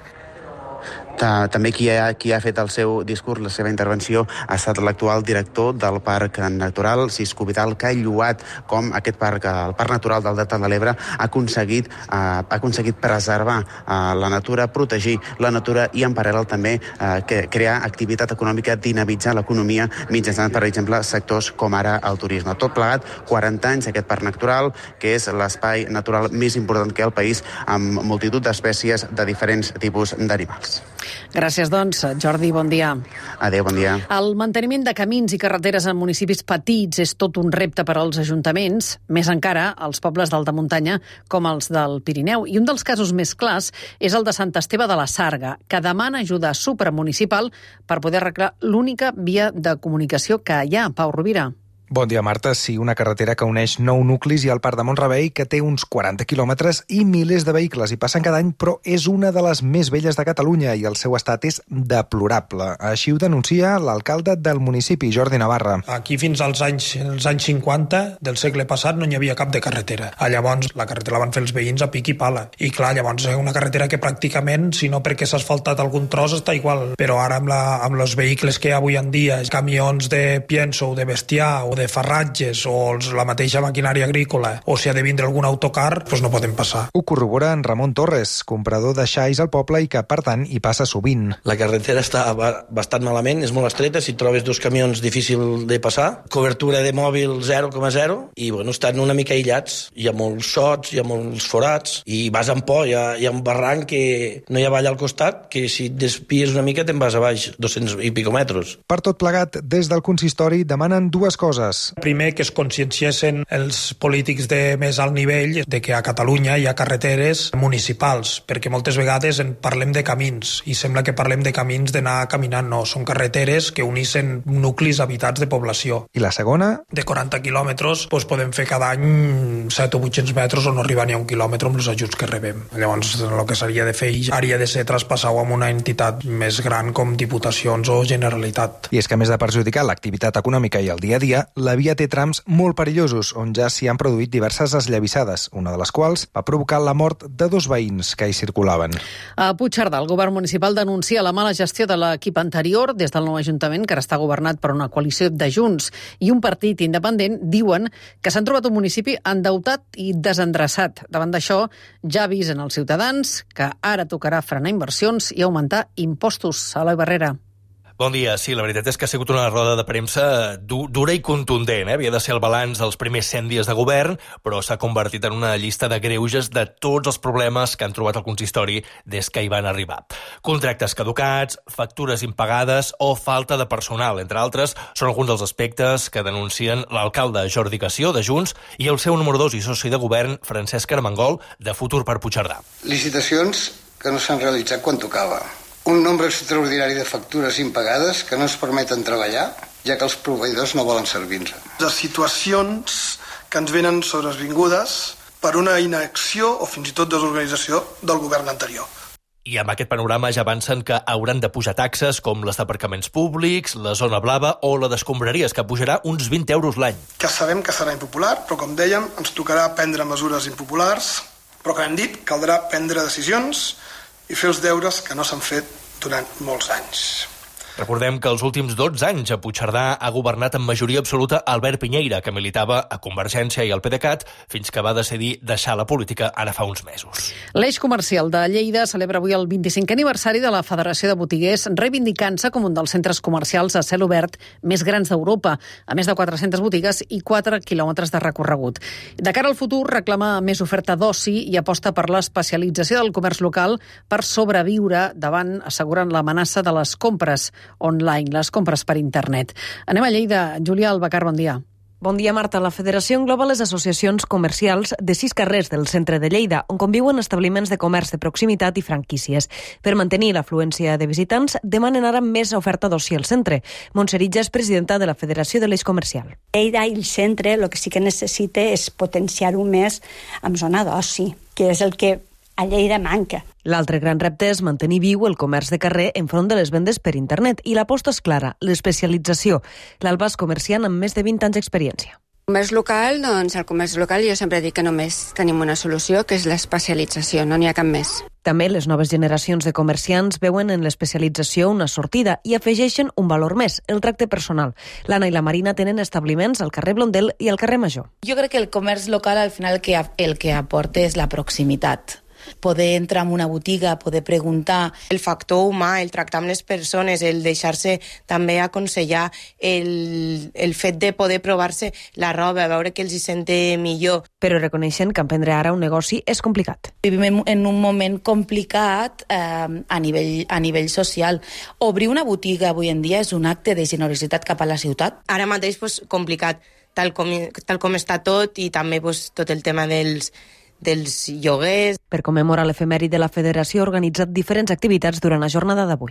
També qui ha, qui ha fet el seu discurs, la seva intervenció, ha estat l'actual director del Parc Natural, Cisco Vidal, que ha lloat com aquest parc, el Parc Natural del Delta de l'Ebre, ha aconseguit, eh, ha aconseguit preservar eh, la natura, protegir la natura i, en paral·lel, també eh, que, crear activitat econòmica, dinamitzar l'economia mitjançant, per exemple, sectors com ara el turisme. Tot plegat, quaranta anys, aquest Parc Natural, que és l'espai natural més important que hi ha al país, amb multitud d'espècies de diferents tipus d'animals. Gràcies, doncs. Jordi, bon dia. Adéu, bon dia. El manteniment de camins i carreteres en municipis petits és tot un repte per als ajuntaments, més encara als pobles d'alta muntanya com els del Pirineu. I un dels casos més clars és el de Sant Esteve de la Sarga, que demana ajuda supramunicipal per poder arreglar l'única via de comunicació que hi ha. Pau Rovira. Bon dia, Marta. Sí, una carretera que uneix nou nuclis i el Parc de Mont-rebei, que té uns quaranta quilòmetres i milers de vehicles hi passen cada any, però és una de les més velles de Catalunya i el seu estat és deplorable. Així ho denuncia l'alcalde del municipi, Jordi Navarra. Aquí fins als anys, als anys cinquanta del segle passat no n'hi havia cap de carretera. A llavors la carretera la van fer els veïns a pic i pala. I clar, llavors és una carretera que pràcticament, si no perquè s'ha asfaltat algun tros, està igual. Però ara amb, la, amb els vehicles que hi ha avui en dia, camions de pienso o de bestiar o de ferratges o la mateixa maquinària agrícola o si ha de vindre algun autocar, doncs no podem passar. Ho corrobora en Ramon Torres, comprador de xais al poble i que, per tant, hi passa sovint. La carretera està bastant malament, és molt estreta, si trobes dos camions difícil de passar, cobertura de mòbil zero coma zero i bueno, estan una mica aïllats, hi ha molts sots, hi ha molts forats i vas amb por, hi ha, hi ha un barranc que no hi ha vall al costat, que si et despies una mica te'n vas a baix, dos-cents i pico metres. Per tot plegat, des del consistori demanen dues coses. Primer, que es conscienciessin els polítics de més alt nivell de que a Catalunya hi ha carreteres municipals, perquè moltes vegades en parlem de camins i sembla que parlem de camins d'anar caminant. No, són carreteres que unissin nuclis habitats de població. I la segona? De quaranta quilòmetres doncs podem fer cada any set o vuit-cents metres o no arribar ni a un quilòmetre amb els ajuts que rebem. Llavors, el que s'hauria de fer hauria de ser traspassar amb una entitat més gran com Diputacions o Generalitat. I és que, a més de perjudicar l'activitat econòmica i el dia a dia, la via té trams molt perillosos, on ja s'hi han produït diverses esllavissades, una de les quals va provocar la mort de dos veïns que hi circulaven. A Puigcerdà, el govern municipal denuncia la mala gestió de l'equip anterior des del nou ajuntament, que ara està governat per una coalició de Junts i un partit independent. Diuen que s'han trobat un municipi endeutat i desendreçat. Davant d'això, ja avisen els ciutadans que ara tocarà frenar inversions i augmentar impostos. Eloi Barrera. Bon dia. Sí, la veritat és que ha sigut una roda de premsa du dura i contundent. Eh? Havia de ser el balanç dels primers cent dies de govern, però s'ha convertit en una llista de greuges de tots els problemes que han trobat el consistori des que hi van arribar. Contractes caducats, factures impagades o falta de personal, entre altres, són alguns dels aspectes que denuncien l'alcalde Jordi Cació, de Junts, i el seu número dos i soci de govern, Francesc Armengol, de Futur per Puigcerdà. Licitacions que no s'han realitzat quan tocava. Un nombre extraordinari de factures impagades que no ens permeten treballar, ja que els proveïdors no volen servir-nos. Les situacions que ens venen sobrevingudes per una inacció o fins i tot desorganització del govern anterior. I amb aquest panorama ja avancen que hauran de pujar taxes com les d'aparcaments públics, la zona blava o la d'escombraries, que pujarà uns vint euros l'any. Que sabem que serà impopular, però com dèiem, ens tocarà prendre mesures impopulars, però que hem dit, caldrà prendre decisions i fer els deures que no s'han fet durant molts anys. Recordem que els últims dotze anys a Puigcerdà ha governat en majoria absoluta Albert Piñeira, que militava a Convergència i al PDeCAT, fins que va decidir deixar la política ara fa uns mesos. L'Eix Comercial de Lleida celebra avui el vint-i-cinquè aniversari de la Federació de Botiguers, reivindicant-se com un dels centres comercials a cel obert més grans d'Europa, a més de quatre-centes botigues i quatre quilòmetres de recorregut. De cara al futur, reclama més oferta d'oci i aposta per l'especialització del comerç local per sobreviure davant, asseguren, l'amenaça de les compres online, les compres per internet. Anem a Lleida. Júlia Albacar, bon dia. Bon dia, Marta. La Federació engloba les associacions comercials de sis carrers del centre de Lleida, on conviuen establiments de comerç de proximitat i franquícies. Per mantenir l'afluència de visitants, demanen ara més oferta d'oci al centre. Montserrat és presidenta de la Federació de l'Eix Comercial. Lleida i el centre el que sí que necessita és potenciar-ho més amb zona d'oci, que és el que a Lleida manca. L'altre gran repte és mantenir viu el comerç de carrer enfront de les vendes per internet i l'aposta és clara, l'especialització. L'Alba és comerciant amb més de vint anys d'experiència. El comerç local, doncs el comerç local jo sempre dic que només tenim una solució, que és l'especialització, no n'hi ha cap més. També les noves generacions de comerciants veuen en l'especialització una sortida i afegeixen un valor més, el tracte personal. L'Anna i la Marina tenen establiments al carrer Blondel i al carrer Major. Jo crec que el comerç local al final el que, el que aporta és la proximitat. Poder entrar en una botiga, poder preguntar. El factor humà, el tractar amb les persones, el deixar-se també aconsellar, el, el fet de poder provar-se la roba, veure que els hi sente millor. Però reconeixen que emprendre ara un negoci és complicat. Vivim en un moment complicat eh, a, nivell, a nivell social. Obrir una botiga avui en dia és un acte de generositat cap a la ciutat. Ara mateix pues, complicat, tal com, tal com està tot i també pues, tot el tema dels dels lloguers. Per commemorar l'efemèride, la Federació ha organitzat diferents activitats durant la jornada d'avui.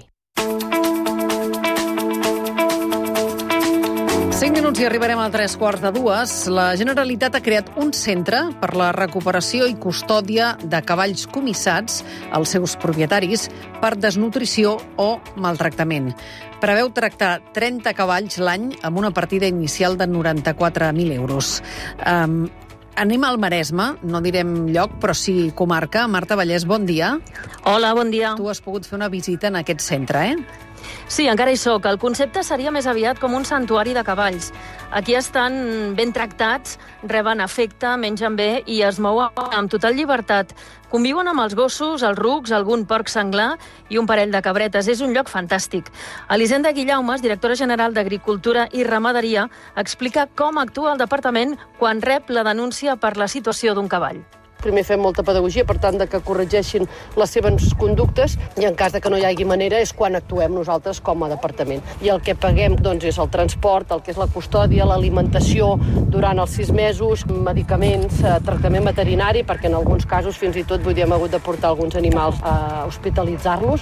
Cinc minuts i arribarem a tres quarts de dues. La Generalitat ha creat un centre per la recuperació i custòdia de cavalls comissats als seus propietaris per desnutrició o maltractament. Preveu tractar trenta cavalls l'any amb una partida inicial de noranta-quatre mil euros. Um, Anem al Maresme, no direm lloc, però sí comarca. Marta Vallès, bon dia. Hola, bon dia. Tu has pogut fer una visita en aquest centre, eh? Sí, encara hi soc. El concepte seria més aviat com un santuari de cavalls. Aquí estan ben tractats, reben afecte, mengen bé i es mouen amb total llibertat. Conviuen amb els gossos, els rucs, algun porc senglar i un parell de cabretes. És un lloc fantàstic. Elisenda Guillaumes, directora general d'Agricultura i Ramaderia, explica com actua el departament quan rep la denúncia per la situació d'un cavall. Primer fem molta pedagogia, per tant, de que corregeixin les seves conductes i en cas de que no hi hagi manera és quan actuem nosaltres com a departament. I el que paguem doncs, és el transport, el que és la custòdia, l'alimentació durant els sis mesos, medicaments, tractament veterinari, perquè en alguns casos fins i tot vull dir, hem hagut de portar alguns animals a hospitalitzar-los.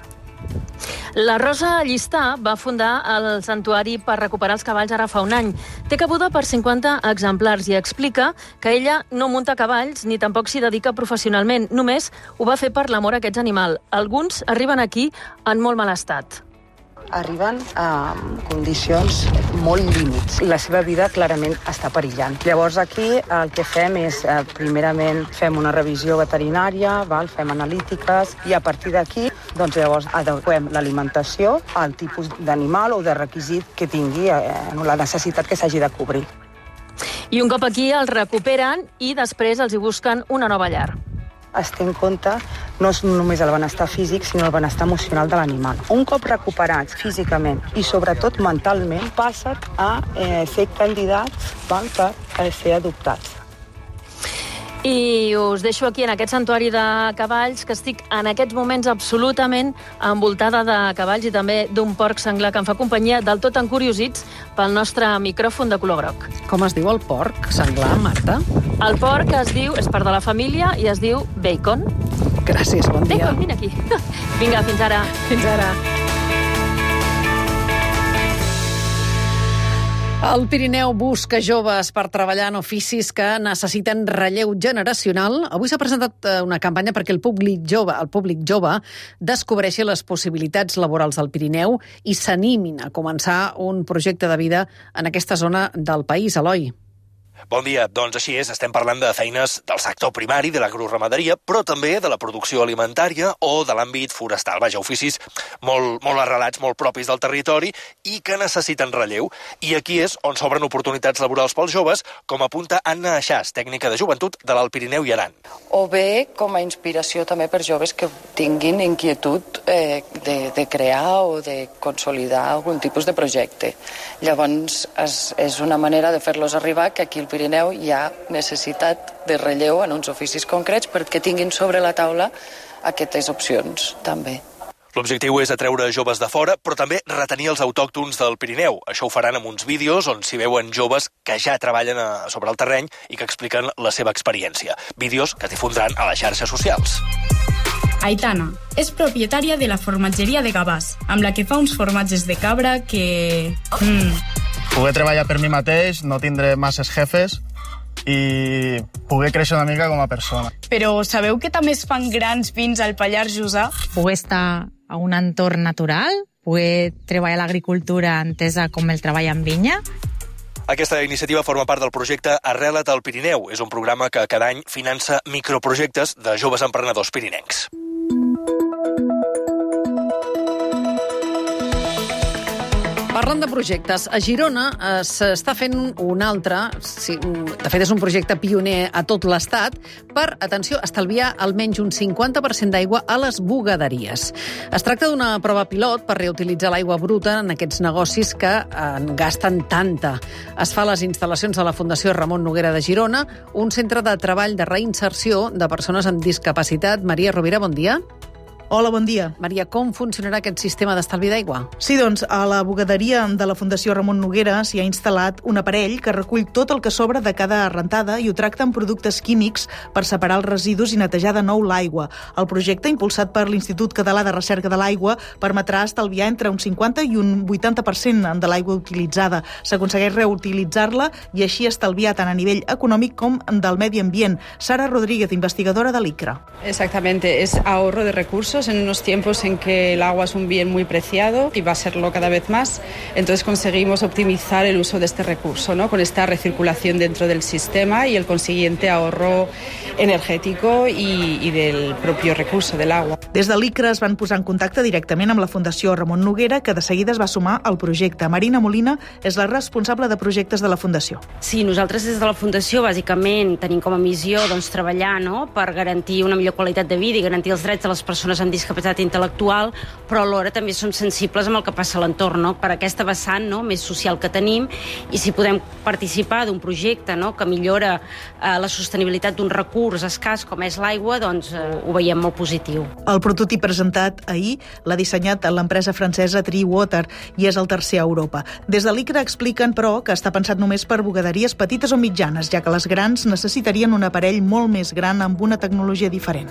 La Rosa Llistà va fundar el Santuari per recuperar els cavalls ara fa un any. Té cabuda per cinquanta exemplars i explica que ella no munta cavalls ni tampoc s'hi dedica professionalment. Només ho va fer per l'amor a aquests animals. Alguns arriben aquí en molt mal estat. Arriben a condicions molt límits. La seva vida clarament està perillant. Llavors aquí el que fem és, eh, primerament, fem una revisió veterinària, val? Fem analítiques i a partir d'aquí doncs llavors adequem l'alimentació al tipus d'animal o de requisit que tingui, eh, la necessitat que s'hagi de cobrir. I un cop aquí els recuperen i després els hi busquen una nova llar. Es té en compte no és només el benestar físic, sinó el benestar emocional de l'animal. Un cop recuperats físicament i sobretot mentalment, passen a eh, ser candidats val, per eh, ser adoptats. I us deixo aquí en aquest santuari de cavalls, que estic en aquests moments absolutament envoltada de cavalls i també d'un porc senglar que em fa companyia, del tot encuriosits pel nostre micròfon de color groc. Com es diu el porc senglar, Marta? El porc es diu, és part de la família i es diu Bacon. Gràcies, bon dia. Bacon, vine aquí. Vinga, fins ara. Fins ara. El Pirineu busca joves per treballar en oficis que necessiten relleu generacional. Avui s'ha presentat una campanya perquè el públic jove, el públic jove descobreixi les possibilitats laborals del Pirineu i s'animin a començar un projecte de vida en aquesta zona del país, Eloi. Bon dia. Doncs així és, estem parlant de feines del sector primari, de l'agroramaderia, però també de la producció alimentària o de l'àmbit forestal. Vaja, oficis molt, molt arrelats, molt propis del territori i que necessiten relleu. I aquí és on s'obren oportunitats laborals pels joves, com apunta Anna Aixàs, tècnica de joventut de l'Alt Pirineu i Aran. O bé com a inspiració també per joves que tinguin inquietud eh, de, de crear o de consolidar algun tipus de projecte. Llavors, és, és una manera de fer-los arribar que aquí al Pirineu hi ha necessitat de relleu en uns oficis concrets perquè tinguin sobre la taula aquestes opcions, també. L'objectiu és atreure joves de fora, però també retenir els autòctons del Pirineu. Això ho faran amb uns vídeos on s'hi veuen joves que ja treballen a, sobre el terreny i que expliquen la seva experiència. Vídeos que difondran a les xarxes socials. Aitana és propietària de la formatgeria de Gavàs, amb la que fa uns formatges de cabra que... Mm. Poder treballar per mi mateix, no tindre masses jefes i poder créixer una mica com a persona. Però sabeu que també es fan grans vins al Pallars Jussà? Poder estar a un entorn natural, poder treballar l'agricultura entesa com el treball en vinya. Aquesta iniciativa forma part del projecte Arrela't al Pirineu. És un programa que cada any finança microprojectes de joves emprenedors pirinencs. Parlant de projectes, a Girona eh, s'està fent un altre, sí, de fet és un projecte pioner a tot l'Estat, per, atenció, estalviar almenys un cinquanta per cent d'aigua a les bugaderies. Es tracta d'una prova pilot per reutilitzar l'aigua bruta en aquests negocis que en gasten tanta. Es fa a les instal·lacions de la Fundació Ramon Noguera de Girona, un centre de treball de reinserció de persones amb discapacitat. Maria Rovira, bon dia. Hola, bon dia. Maria, com funcionarà aquest sistema d'estalvi d'aigua? Sí, doncs, a la bugaderia de la Fundació Ramon Noguera s'hi ha instal·lat un aparell que recull tot el que sobra de cada rentada i ho tracta amb productes químics per separar els residus i netejar de nou l'aigua. El projecte, impulsat per l'Institut Català de Recerca de l'Aigua, permetrà estalviar entre un cinquanta i un vuitanta per cent de l'aigua utilitzada. S'aconsegueix reutilitzar-la i així estalviar tant a nivell econòmic com del medi ambient. Sara Rodríguez, investigadora de l'I C R A. Exactamente, es ahorro de recursos en unos tiempos en que el agua es un bien muy preciado y va a serlo cada vez más. Entonces conseguimos optimizar el uso de este recurso, ¿no? Con esta recirculación dentro del sistema y el consiguiente ahorro energético y, y del propio recurso del agua. Des de l'I C R A es van posar en contacte directament amb la Fundació Ramon Noguera, que de seguida es va sumar al projecte. Marina Molina és la responsable de projectes de la Fundació. Sí, nosaltres des de la Fundació bàsicament tenim com a missió doncs, treballar, no?, per garantir una millor qualitat de vida i garantir els drets de les persones amb discapacitat intel·lectual, però alhora també som sensibles amb el que passa a l'entorn, no?, per aquesta vessant, no?, més social que tenim, i si podem participar d'un projecte, no?, que millora eh, la sostenibilitat d'un recurs escàs com és l'aigua, doncs eh, ho veiem molt positiu. El prototip presentat ahir l'ha dissenyat l'empresa francesa Treewater i és el tercer a Europa. Des de l'I C R A expliquen, però, que està pensat només per bugaderies petites o mitjanes, ja que les grans necessitarien un aparell molt més gran amb una tecnologia diferent.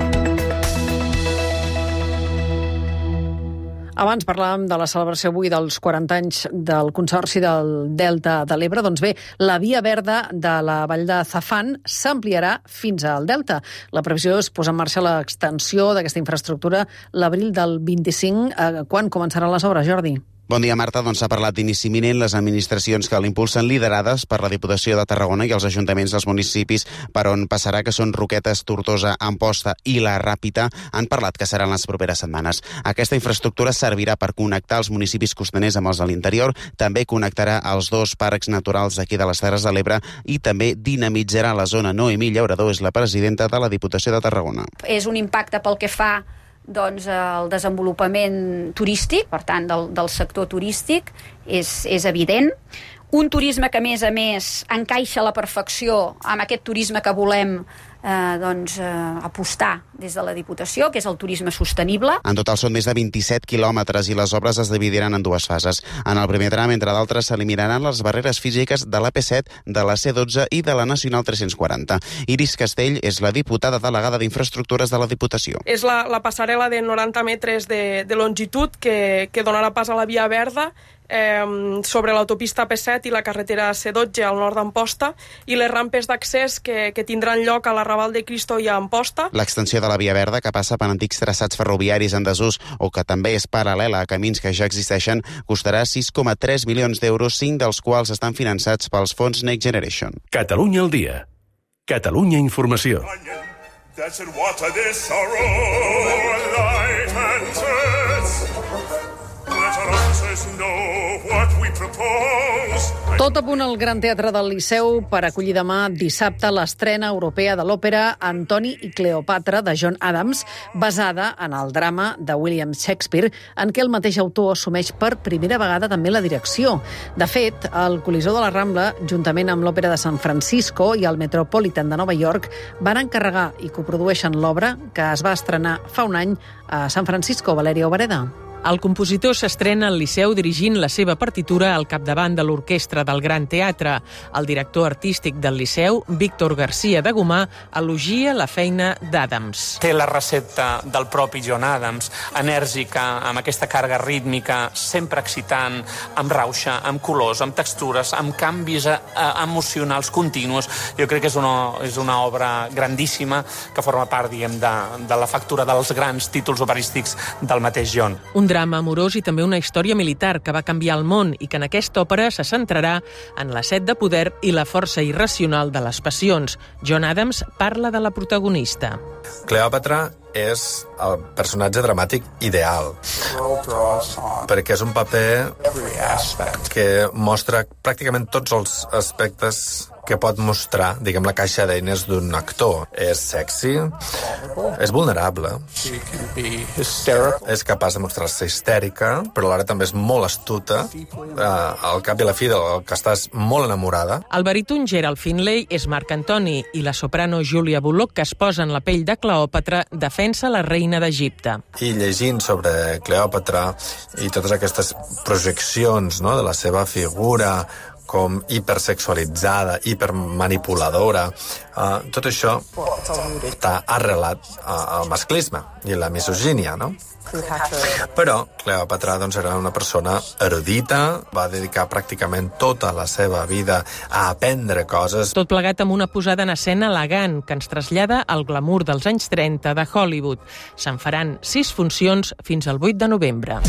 Abans parlàvem de la celebració avui dels quaranta anys del Consorci del Delta de l'Ebre. Doncs bé, la via verda de la vall de Zafán s'ampliarà fins al Delta. La previsió és posar en marxa l'extensió d'aquesta infraestructura l'abril del vint-i-cinc. Eh, quan començaran les obres, Jordi? Bon dia, Marta. Doncs s'ha parlat d'inici imminent. Les administracions que l'impulsen, liderades per la Diputació de Tarragona i els ajuntaments dels municipis per on passarà, que són Roquetes, Tortosa, Amposta i la Ràpita, han parlat que seran les properes setmanes. Aquesta infraestructura servirà per connectar els municipis costaners amb els de l'interior, també connectarà els dos parcs naturals d'aquí de les Terres de l'Ebre i també dinamitzarà la zona. Noemí Llaurador és la presidenta de la Diputació de Tarragona. És un impacte pel que fa doncs, el desenvolupament turístic, per tant, del, del sector turístic, és, és evident. Un turisme que, a més a més, encaixa a la perfecció amb aquest turisme que volem eh, doncs, eh, apostar des de la Diputació, que és el turisme sostenible. En total són més de vint-i-set quilòmetres i les obres es dividiran en dues fases. En el primer tram, entre d'altres, s'eliminaran les barreres físiques de l'A P set, de la C dotze i de la Nacional tres-cents quaranta. Iris Castell és la diputada delegada d'Infraestructures de la Diputació. És la, la passarel·la de noranta metres de, de longitud que, que donarà pas a la via verda, eh, sobre l'autopista P set i la carretera C dotze al nord d'Amposta i les rampes d'accés que, que tindran lloc a l'Arrabal de Cristo i a Amposta. L'extensió de la Via Verda, que passa per antics traçats ferroviaris en desús o que també és paral·lela a camins que ja existeixen, costarà sis coma tres milions d'euros, cinc dels quals estan finançats pels fons Next Generation. Catalunya al dia. Catalunya Informació. Tot a punt al Gran Teatre del Liceu per acollir demà dissabte l'estrena europea de l'òpera Antoni i Cleopatra de John Adams, basada en el drama de William Shakespeare, en què el mateix autor assumeix per primera vegada també la direcció. De fet, el Coliseu de la Rambla, juntament amb l'Òpera de San Francisco i el Metropolitan de Nova York, van encarregar i coprodueixen l'obra que es va estrenar fa un any a San Francisco. Valeria Obereda. El compositor s'estrena al Liceu dirigint la seva partitura al capdavant de l'orquestra del Gran Teatre. El director artístic del Liceu, Víctor García de Gomà, elogia la feina d'Adams. Té la recepta del propi John Adams, enèrgica, amb aquesta càrrega rítmica, sempre excitant, amb rauxa, amb colors, amb textures, amb canvis eh, emocionals continus. Jo crec que és una, és una obra grandíssima que forma part, diguem, de, de la factura dels grans títols operístics del mateix John. Un drama amorós i també una història militar que va canviar el món i que en aquesta òpera se centrarà en la set de poder i la força irracional de les passions. John Adams parla de la protagonista. Cleòpatra és el personatge dramàtic ideal, perquè és un paper que mostra pràcticament tots els aspectes que pot mostrar, diguem, la caixa d'eines d'un actor. És sexy, és vulnerable, és capaç de mostrar-se histèrica, però alhora també és molt astuta, eh, al cap i a la fi del que estàs molt enamorada. El baríton Gerald Finlay és Marc Antoni i la soprano Julia Bullock, que es posa en la pell de Cleòpatra, defensa la reina d'Egipte. I llegint sobre Cleòpatra i totes aquestes projeccions, no?, de la seva figura com hipersexualitzada, hipermanipuladora, uh, tot això està arrelat uh, al masclisme i la misogínia, no? Però Cleòpatra, doncs, era una persona erudita, va dedicar pràcticament tota la seva vida a aprendre coses. Tot plegat amb una posada en escena elegant que ens trasllada al glamour dels anys trenta de Hollywood. Se'n faran sis funcions fins al vuit de novembre.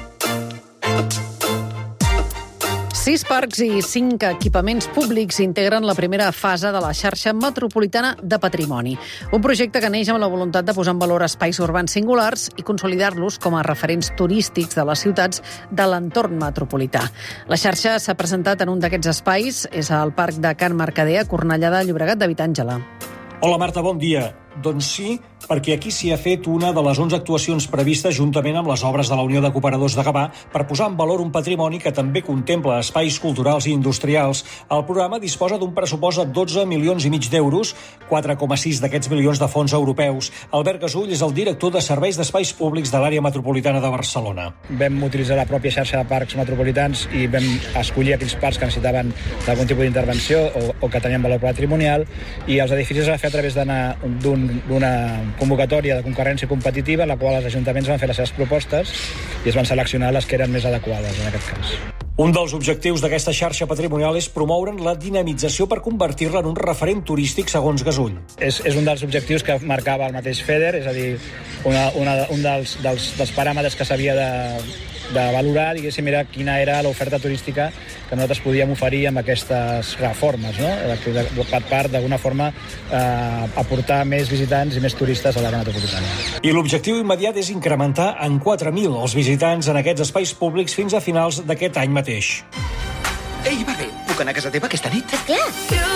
Sis parcs i cinc equipaments públics integren la primera fase de la xarxa metropolitana de patrimoni. Un projecte que neix amb la voluntat de posar en valor espais urbans singulars i consolidar-los com a referents turístics de les ciutats de l'entorn metropolità. La xarxa s'ha presentat en un d'aquests espais, és al Parc de Can Mercader, a Cornellà de Llobregat. David Àngela. Hola, Marta, bon dia. Doncs sí, perquè aquí s'hi ha fet una de les onze actuacions previstes juntament amb les obres de la Unió de Cooperadors de Gavà per posar en valor un patrimoni que també contempla espais culturals i industrials. El programa disposa d'un pressupost de dotze milions i mig d'euros, quatre coma sis d'aquests milions de fons europeus. Albert Gasull és el director de Serveis d'Espais Públics de l'àrea metropolitana de Barcelona. Vam utilitzar la pròpia xarxa de parcs metropolitans i vam escollir aquells parcs que necessitaven algun tipus d'intervenció o, o que tenien valor patrimonial, i els edificis es va fer a través d'anar d'un d'una convocatòria de concurrència competitiva en la qual els ajuntaments van fer les seves propostes i es van seleccionar les que eren més adequades en aquest cas. Un dels objectius d'aquesta xarxa patrimonial és promoure'n la dinamització per convertir-la en un referent turístic, segons Gasull. És, és un dels objectius que marcava el mateix FEDER, és a dir, una, una, un dels, dels, dels paràmetres que s'havia de, de valorar, diguéssim, era quina era l'oferta turística que nosaltres podíem oferir amb aquestes reformes, no? Per part, d'alguna forma, eh, aportar més visitants i més turistes a l'àrea metropolitana. I l'objectiu immediat és incrementar en quatre mil els visitants en aquests espais públics fins a finals d'aquest any mateix. Ei, Barri, puc anar a casa teva aquesta nit? Esclar.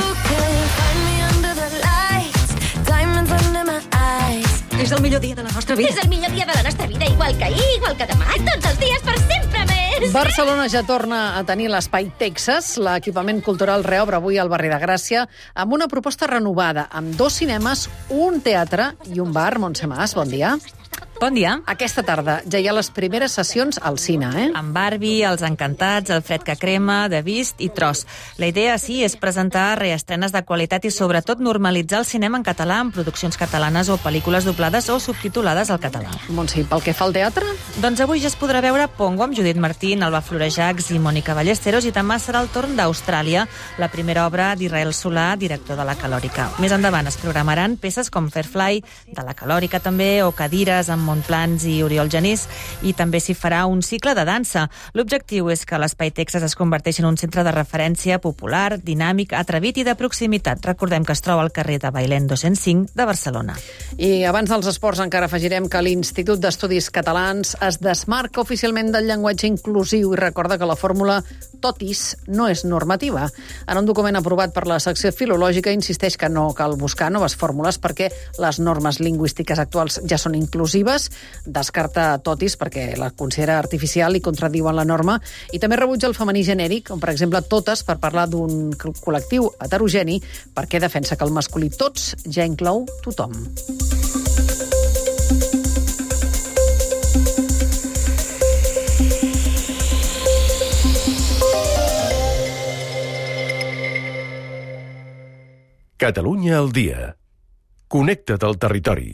És el millor dia de la nostra vida. És el millor dia de la nostra vida, igual que ahir, igual que demà, tots els dies, per sempre més. Barcelona ja torna a tenir l'espai Texas. L'equipament cultural reobre avui al barri de Gràcia amb una proposta renovada, amb dos cinemes, un teatre i un bar. Montse Mas, bon dia. Bon dia. Aquesta tarda ja hi ha les primeres sessions al cine, eh? Amb Barbie, Els Encantats, El fred que crema, The Beast i Tros. La idea, sí, és presentar reestrenes de qualitat i sobretot normalitzar el cinema en català amb produccions catalanes o pel·lícules doblades o subtitulades al català. Montse, pel que fa al teatre? Doncs avui ja es podrà veure Pongo amb Judit Martín, Alba Florejacs i Mònica Ballesteros, i també serà el torn d'Austràlia, la primera obra d'Israel Solà, director de La Calòrica. Més endavant es programaran peces com Fairfly, de La Calòrica també, o Cadires amb Montplans i Oriol Genís, i també s'hi farà un cicle de dansa. L'objectiu és que l'Espai Texas es converteixi en un centre de referència popular, dinàmic, atrevit i de proximitat. Recordem que es troba al carrer de Bailén dos-cents cinc de Barcelona. I abans dels esports encara afegirem que l'Institut d'Estudis Catalans es desmarca oficialment del llenguatge inclusiu i recorda que la fórmula TOTIS no és normativa. En un document aprovat per la secció filològica insisteix que no cal buscar noves fórmules perquè les normes lingüístiques actuals ja són inclusives. Descarta TOTIS perquè la considera artificial i contradiuen la norma, i també rebutja el femení genèric, com per exemple totes, per parlar d'un col·lectiu heterogeni, perquè defensa que el masculí tots ja inclou tothom. Catalunya al dia. Connecta't al territori.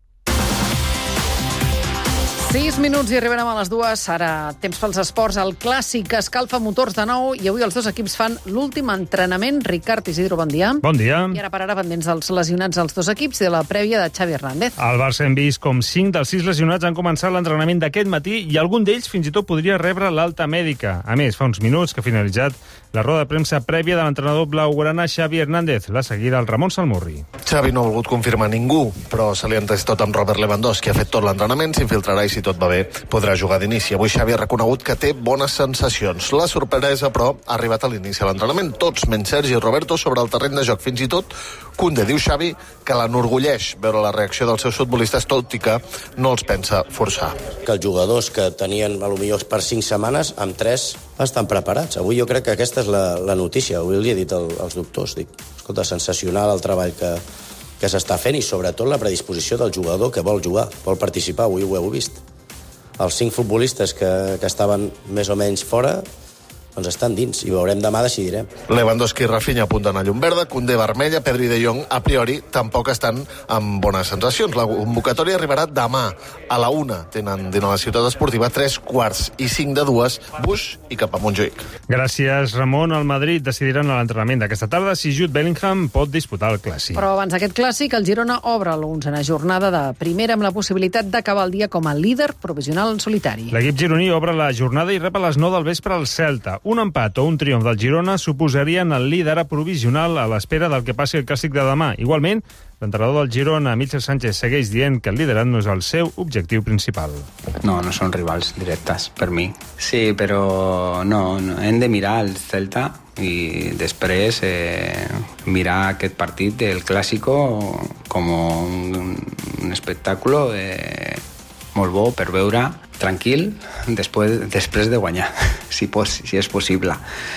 Sis minuts i arribarem a les dues. Ara, temps pels esports. El clàssic escalfa motors de nou i avui els dos equips fan l'últim entrenament. Ricard Isidro, bon dia. Bon dia. I ara per ara pendents dels lesionats als dos equips i de la prèvia de Xavi Hernández. Al Barça hem vist com cinc dels sis lesionats han començat l'entrenament d'aquest matí i algun d'ells fins i tot podria rebre l'alta mèdica. A més, fa uns minuts que ha finalitzat la roda de premsa prèvia de l'entrenador blaugrana Xavi Hernández. La seguida el Ramon Salmurri. Xavi no ha volgut confirmar ningú, però se li ha entès tot amb Robert Lewandowski. Ha fet tot l'entrenament, s'infiltrarà i si tot va bé podrà jugar d'inici. Avui Xavi ha reconegut que té bones sensacions. La sorpresa, però, ha arribat a l'inici de l'entrenament. Tots, menys Sergi i Roberto, sobre el terreny de joc. Fins i tot Koundé diu Xavi que l'enorgulleix veure la reacció dels seus futbolistes, tot i que no els pensa forçar. Que els jugadors que tenien potser per cinc setmanes, amb tres estan preparats. Avui jo crec que aquesta és la, la notícia. Avui li he dit el, als doctors, dic, escolta, sensacional el treball que, que s'està fent i sobretot la predisposició del jugador que vol jugar, vol participar. Avui ho heu vist. Els cinc futbolistes que, que estaven més o menys fora doncs estan dins i veurem demà, decidirem. Lewandowski i Rafinha apunten a llum verda, Koundé vermella, Pedri de Jong a priori tampoc estan amb bones sensacions. La convocatòria arribarà demà a la una. Tenen dins la ciutat esportiva tres quarts i cinc de dues, Buix i cap a Montjuïc. Gràcies, Ramon. El Madrid decidiran a l'entrenament d'aquesta tarda si Jude Bellingham pot disputar el clàssic. Però abans d'aquest clàssic, el Girona obre l'onzena jornada de primera amb la possibilitat d'acabar el dia com a líder provisional en solitari. L'equip gironí obre la jornada i rep a les nou del vespre al Celta. Un empat o un triomf del Girona suposarien el líder provisional a l'espera del que passi el clàssic de demà. Igualment, l'entrenador del Girona, Michel Sánchez, segueix dient que el liderat no és el seu objectiu principal. No, no són rivals directes, per mi. Sí, però no, no hem de mirar el Celta i després eh, mirar aquest partit del Clàssico com un, un espectacle eh, molt bo per veure tranquil després, després de guanyar, si, pos, si és possible.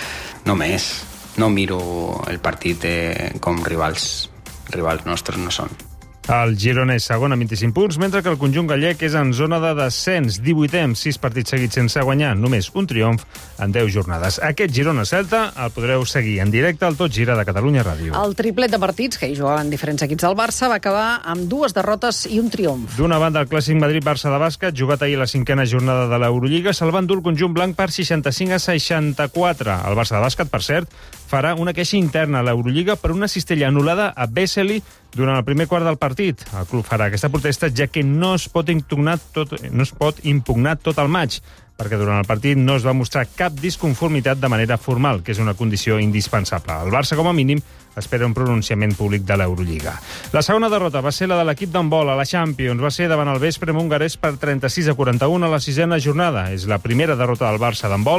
No més. No miro el partit eh, com rivals. Rivals nostres no són. El Girona és segon amb vint-i-cinc punts, mentre que el conjunt gallec és en zona de descens, divuitè amb sis partits seguits sense guanyar, només un triomf en deu jornades. Aquest Girona-Celta el podreu seguir en directe al Tot Gira de Catalunya Ràdio. El triplet de partits, que hi jugaven diferents equips del Barça, va acabar amb dues derrotes i un triomf. D'una banda, el clàssic Madrid-Barça de bàsquet, jugat ahir la cinquena jornada de l'Eurolliga, se'l va endur el conjunt blanc per seixanta-cinc a seixanta-quatre. El Barça de bàsquet, per cert, farà una queixa interna a l'Eurolliga per una cistella anul·lada a Vesely durant el primer quart del partit. El club farà aquesta protesta ja que no es pot impugnar tot, no es pot impugnar tot el maig, perquè durant el partit no es va mostrar cap disconformitat de manera formal, que és una condició indispensable. El Barça, com a mínim, espera un pronunciament públic de l'Eurolliga. La segona derrota va ser la de l'equip d'handbol a la Champions. Va ser davant el Veszprém hongarès per trenta-sis a quaranta-un a la sisena jornada. És la primera derrota del Barça d'handbol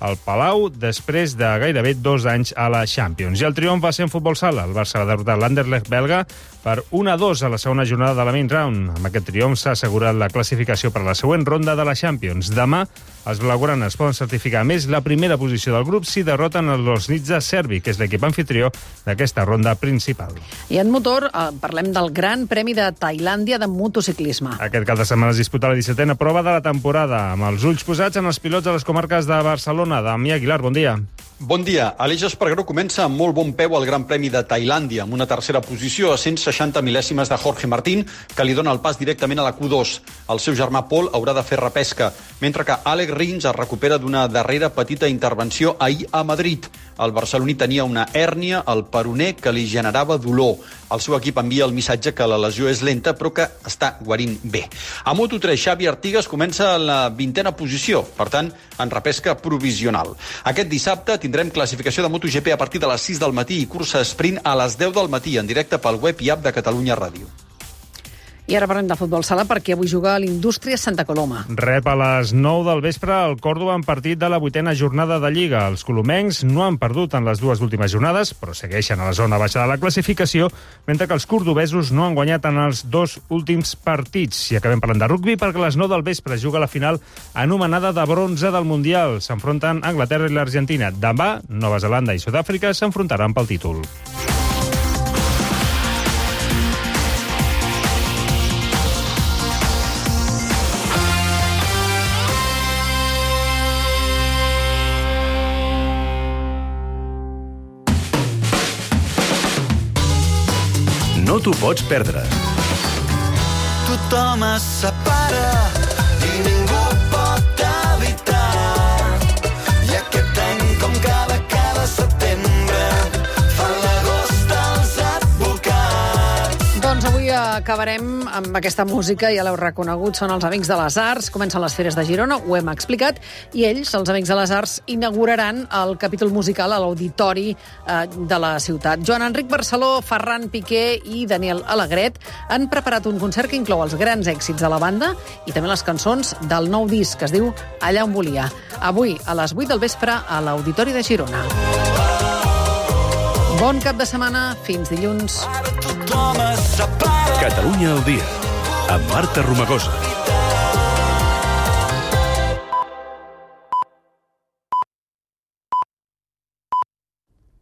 al Palau després de gairebé dos anys a la Champions. I el triomf va ser en futbol sala. El Barça va derrotar l'Anderlecht belga per un a dos a la segona jornada de la main round. Amb aquest triomf s'ha assegurat la classificació per a la següent ronda de la Champions. Demà els blaugranes poden certificar més la primera posició del grup si derroten el Loznica Serbi, que és l'equip anfitrió d'aquesta ronda principal. I en motor eh, parlem del Gran Premi de Tailàndia de motociclisme. Aquest cap de setmana es disputa la dissetena prova de la temporada, amb els ulls posats en els pilots de les comarques de Barcelona. Damià Aguilar, bon dia. Bon dia. Aleix Espargaró comença amb molt bon peu al Gran Premi de Tailàndia, amb una tercera posició a cent seixanta mil·lèsimes de Jorge Martín, que li dona el pas directament a la Q dos. El seu germà Pol haurà de fer repesca, mentre que Àlex Rins es recupera d'una darrera petita intervenció ahir a Madrid. El barceloní tenia una hèrnia al peroné que li generava dolor. El seu equip envia el missatge que la lesió és lenta, però que està guarint bé. A Moto tres, Xavi Artigas comença en la vintena posició, per tant, en repesca provisional. Aquest dissabte tindrem classificació de MotoGP a partir de les sis del matí i cursa sprint a les deu del matí, en directe pel web i app de Catalunya Ràdio. I ara parlem de futbol sala perquè avui juga l'Indústria Santa Coloma. Rep a les nou del vespre el Còrdova en partit de la vuitena jornada de Lliga. Els colomencs no han perdut en les dues últimes jornades, però segueixen a la zona baixa de la classificació, mentre que els cordobesos no han guanyat en els dos últims partits. I acabem parlant de rugbi perquè a les nou del vespre juga la final anomenada de bronze del Mundial. S'enfronten Anglaterra i l'Argentina. Demà, Nova Zelanda i Sud-àfrica s'enfrontaran pel títol. No t'ho pots perdre. Tothom es separa i ningú pot evitar. I aquest any, com cada, cada setembre, fa l'agost als advocats. Doncs avui acabarem amb aquesta música, ja l'heu reconegut, són els Amics de les Arts, comencen les Feres de Girona, ho hem explicat, i ells, els Amics de les Arts, inauguraran el capítol musical a l'Auditori eh, de la ciutat. Joan Enric Barceló, Ferran Piqué i Daniel Alegret han preparat un concert que inclou els grans èxits de la banda i també les cançons del nou disc, que es diu Allà on volia. Avui, a les vuit del vespre, a l'Auditori de Girona. Bon cap de setmana, fins dilluns. Catalunya al dia, amb Marta Romagosa.